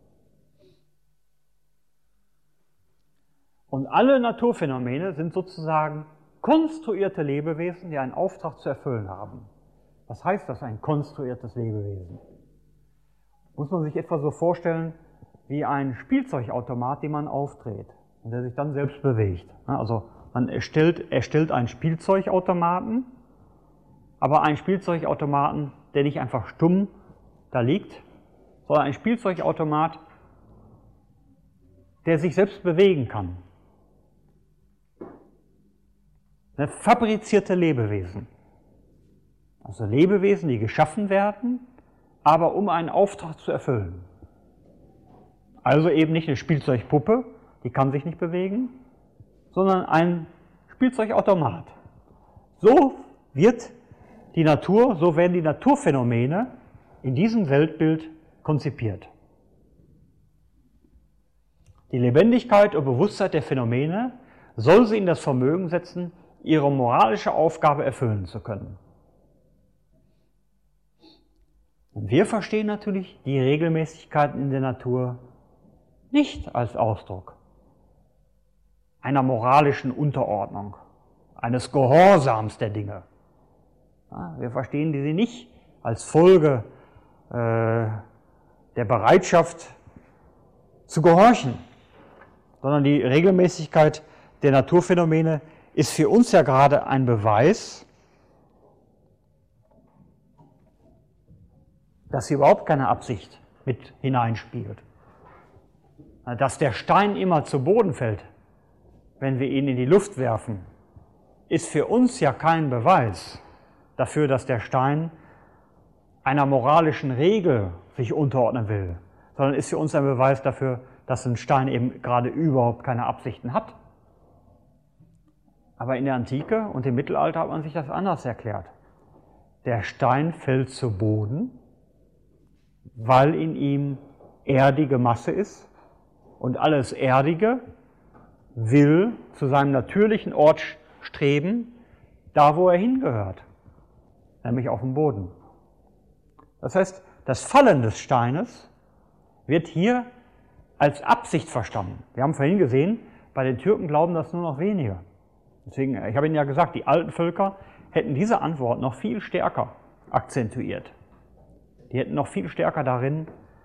Und alle Naturphänomene sind sozusagen konstruierte Lebewesen, die einen Auftrag zu erfüllen haben. Was heißt das, ein konstruiertes Lebewesen? Muss man sich etwa so vorstellen wie ein Spielzeugautomat, den man aufdreht und der sich dann selbst bewegt. Also man erstellt einen Spielzeugautomaten, aber einen Spielzeugautomaten, der nicht einfach stumm da liegt, sondern ein Spielzeugautomat, der sich selbst bewegen kann. Fabrizierte Lebewesen. Also Lebewesen, die geschaffen werden, aber um einen Auftrag zu erfüllen. Also eben nicht eine Spielzeugpuppe, die kann sich nicht bewegen, sondern ein Spielzeugautomat. So wird die Natur, so werden die Naturphänomene in diesem Weltbild konzipiert. Die Lebendigkeit und Bewusstheit der Phänomene soll sie in das Vermögen setzen, ihre moralische Aufgabe erfüllen zu können. Und wir verstehen natürlich die Regelmäßigkeiten in der Natur nicht als Ausdruck einer moralischen Unterordnung, eines Gehorsams der Dinge. Ja, wir verstehen sie nicht als Folge der Bereitschaft zu gehorchen, sondern die Regelmäßigkeit der Naturphänomene ist für uns ja gerade ein Beweis, dass hier überhaupt keine Absicht mit hineinspielt. Dass der Stein immer zu Boden fällt, wenn wir ihn in die Luft werfen, ist für uns ja kein Beweis dafür, dass der Stein einer moralischen Regel sich unterordnen will, sondern ist für uns ein Beweis dafür, dass ein Stein eben gerade überhaupt keine Absichten hat. Aber in der Antike und im Mittelalter hat man sich das anders erklärt. Der Stein fällt zu Boden, weil in ihm erdige Masse ist und alles Erdige will zu seinem natürlichen Ort streben, da wo er hingehört, nämlich auf dem Boden. Das heißt, das Fallen des Steines wird hier als Absicht verstanden. Wir haben vorhin gesehen, bei den Türken glauben das nur noch wenige. Deswegen, ich habe Ihnen ja gesagt, die alten Völker hätten diese Antwort noch viel stärker akzentuiert. Die hätten noch viel stärker darin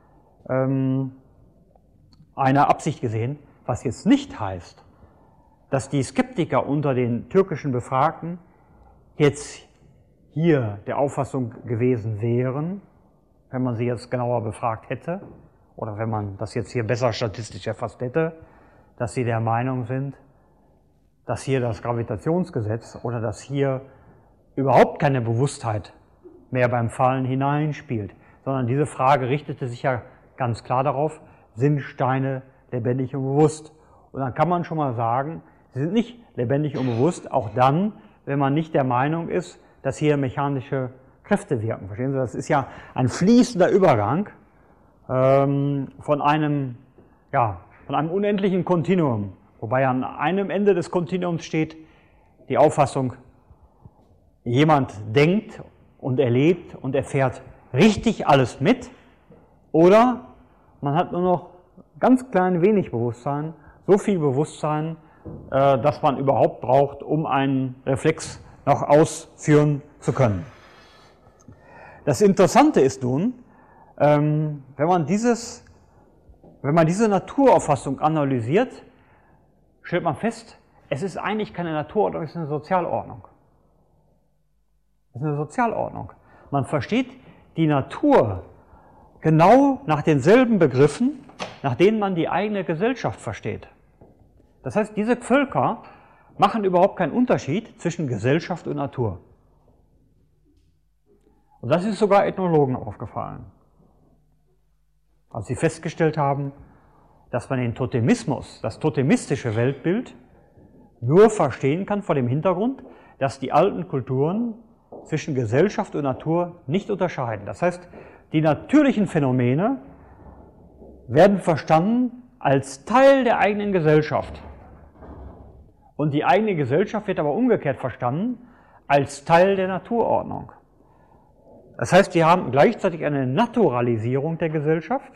eine Absicht gesehen, was jetzt nicht heißt, dass die Skeptiker unter den türkischen Befragten jetzt hier der Auffassung gewesen wären, wenn man sie jetzt genauer befragt hätte, oder wenn man das jetzt hier besser statistisch erfasst hätte, dass sie der Meinung sind, dass hier das Gravitationsgesetz oder dass hier überhaupt keine Bewusstheit mehr beim Fallen hineinspielt, sondern diese Frage richtete sich ja ganz klar darauf, sind Steine lebendig und bewusst? Und dann kann man schon mal sagen, sie sind nicht lebendig und bewusst, auch dann, wenn man nicht der Meinung ist, dass hier mechanische Kräfte wirken. Verstehen Sie? Das ist ja ein fließender Übergang von einem unendlichen Kontinuum, wobei an einem Ende des Kontinuums steht die Auffassung, jemand denkt und erlebt und erfährt richtig alles mit, oder man hat nur noch ganz klein wenig Bewusstsein, so viel Bewusstsein, dass man überhaupt braucht, um einen Reflex noch ausführen zu können. Das Interessante ist nun, wenn man diese Naturauffassung analysiert, stellt man fest, es ist eigentlich keine Naturordnung, es ist eine Sozialordnung. Es ist eine Sozialordnung. Man versteht die Natur genau nach denselben Begriffen, nach denen man die eigene Gesellschaft versteht. Das heißt, diese Völker machen überhaupt keinen Unterschied zwischen Gesellschaft und Natur. Und das ist sogar Ethnologen aufgefallen, als sie festgestellt haben, dass man den Totemismus, das totemistische Weltbild, nur verstehen kann vor dem Hintergrund, dass die alten Kulturen zwischen Gesellschaft und Natur nicht unterscheiden. Das heißt, die natürlichen Phänomene werden verstanden als Teil der eigenen Gesellschaft. Und die eigene Gesellschaft wird aber umgekehrt verstanden als Teil der Naturordnung. Das heißt, wir haben gleichzeitig eine Naturalisierung der Gesellschaft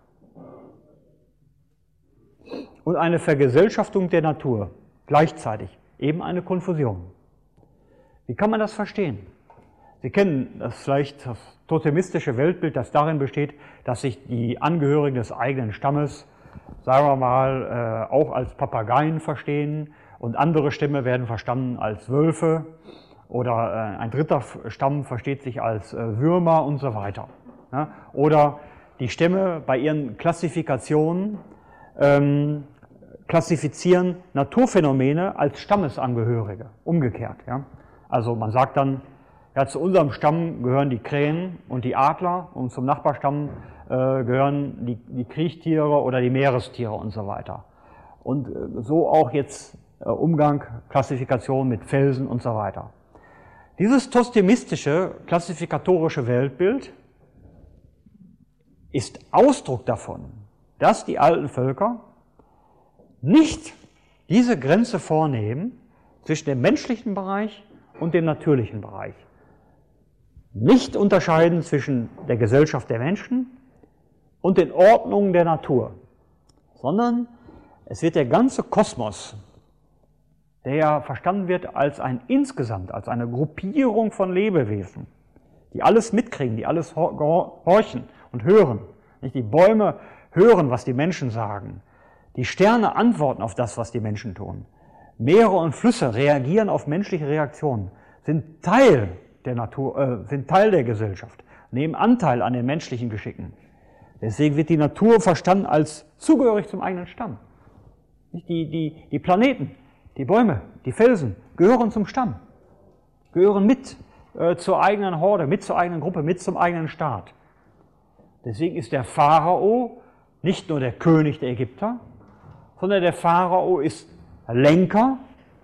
und eine Vergesellschaftung der Natur. Gleichzeitig eben eine Konfusion. Wie kann man das verstehen? Sie kennen das vielleicht, das totemistische Weltbild, das darin besteht, dass sich die Angehörigen des eigenen Stammes, sagen wir mal, auch als Papageien verstehen und andere Stämme werden verstanden als Wölfe oder ein dritter Stamm versteht sich als Würmer und so weiter. Oder die Stämme bei ihren Klassifikationen klassifizieren Naturphänomene als Stammesangehörige, umgekehrt. Ja? Also man sagt dann, ja, zu unserem Stamm gehören die Krähen und die Adler und zum Nachbarstamm gehören die Kriechtiere oder die Meerestiere und so weiter. Und so auch jetzt Umgang, Klassifikation mit Felsen und so weiter. Dieses totemistische, klassifikatorische Weltbild ist Ausdruck davon, dass die alten Völker nicht diese Grenze vornehmen zwischen dem menschlichen Bereich und dem natürlichen Bereich. Nicht unterscheiden zwischen der Gesellschaft der Menschen und den Ordnungen der Natur, sondern es wird der ganze Kosmos, der ja verstanden wird als ein Insgesamt, als eine Gruppierung von Lebewesen, die alles mitkriegen, die alles horchen und hören. Nicht? Die Bäume hören, was die Menschen sagen. Die Sterne antworten auf das, was die Menschen tun. Meere und Flüsse reagieren auf menschliche Reaktionen, sind Teil der Natur, sind Teil der Gesellschaft. nehmen Anteil an den menschlichen Geschicken. Deswegen wird die Natur verstanden als zugehörig zum eigenen Stamm. Die Planeten, die Bäume, die Felsen gehören zum Stamm, gehören mit zur eigenen Horde, mit zur eigenen Gruppe, mit zum eigenen Staat. Deswegen ist der Pharao nicht nur der König der Ägypter, sondern der Pharao ist Lenker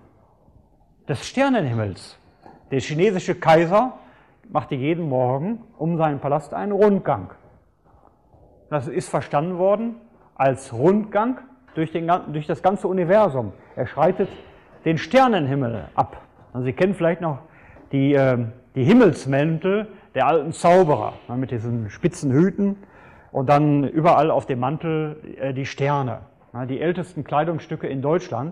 des Sternenhimmels. Der chinesische Kaiser machte jeden Morgen um seinen Palast einen Rundgang. Das ist verstanden worden als Rundgang durch das ganze Universum. Er schreitet den Sternenhimmel ab. Also Sie kennen vielleicht noch die Himmelsmäntel der alten Zauberer, mit diesen spitzen Hüten und dann überall auf dem Mantel die Sterne. Die ältesten Kleidungsstücke in Deutschland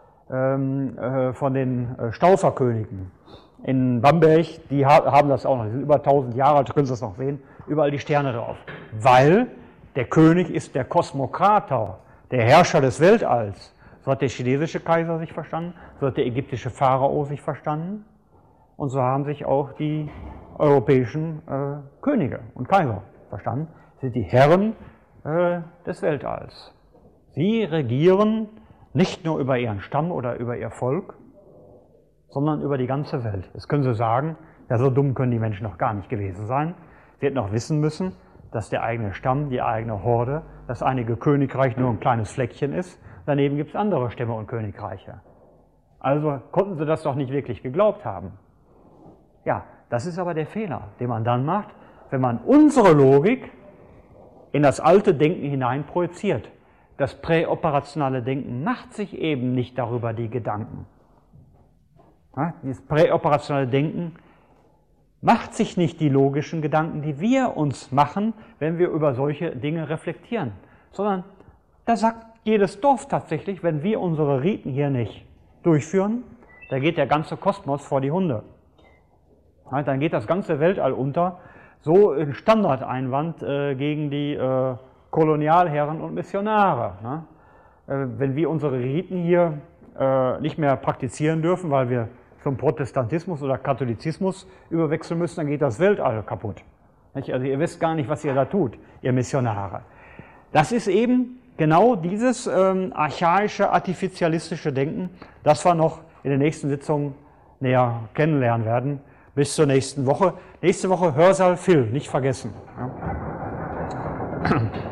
von den Stauferkönigen in Bamberg, die haben das auch noch, die sind über 1000 Jahre alt, können Sie das noch sehen, überall die Sterne drauf. Weil der König ist der Kosmokrator, der Herrscher des Weltalls. So hat der chinesische Kaiser sich verstanden, so hat der ägyptische Pharao sich verstanden und so haben sich auch die europäischen Könige und Kaiser verstanden. Sie sind die Herren des Weltalls. Sie regieren nicht nur über ihren Stamm oder über ihr Volk, sondern über die ganze Welt. Jetzt können Sie sagen, ja, so dumm können die Menschen noch gar nicht gewesen sein. Sie hätten auch wissen müssen, dass der eigene Stamm, die eigene Horde, das einige Königreich nur ein kleines Fleckchen ist. Daneben gibt es andere Stämme und Königreiche. Also konnten Sie das doch nicht wirklich geglaubt haben. Ja, das ist aber der Fehler, den man dann macht, wenn man unsere Logik in das alte Denken hinein projiziert. Das präoperationale Denken macht sich eben nicht darüber die Gedanken. Ja, dieses präoperationale Denken macht sich nicht die logischen Gedanken, die wir uns machen, wenn wir über solche Dinge reflektieren, sondern da sagt jedes Dorf tatsächlich, wenn wir unsere Riten hier nicht durchführen, da geht der ganze Kosmos vor die Hunde. Ja, dann geht das ganze Weltall unter. So ein Standardeinwand gegen die Kolonialherren und Missionare. Ne? Wenn wir unsere Riten hier nicht mehr praktizieren dürfen, weil wir zum Protestantismus oder Katholizismus überwechseln müssen, dann geht das Weltall kaputt. Nicht? Also ihr wisst gar nicht, was ihr da tut, ihr Missionare. Das ist eben genau dieses archaische, artificialistische Denken, das wir noch in den nächsten Sitzungen näher kennenlernen werden. Bis zur nächsten Woche. Nächste Woche Hörsaal Phil, nicht vergessen. Ja.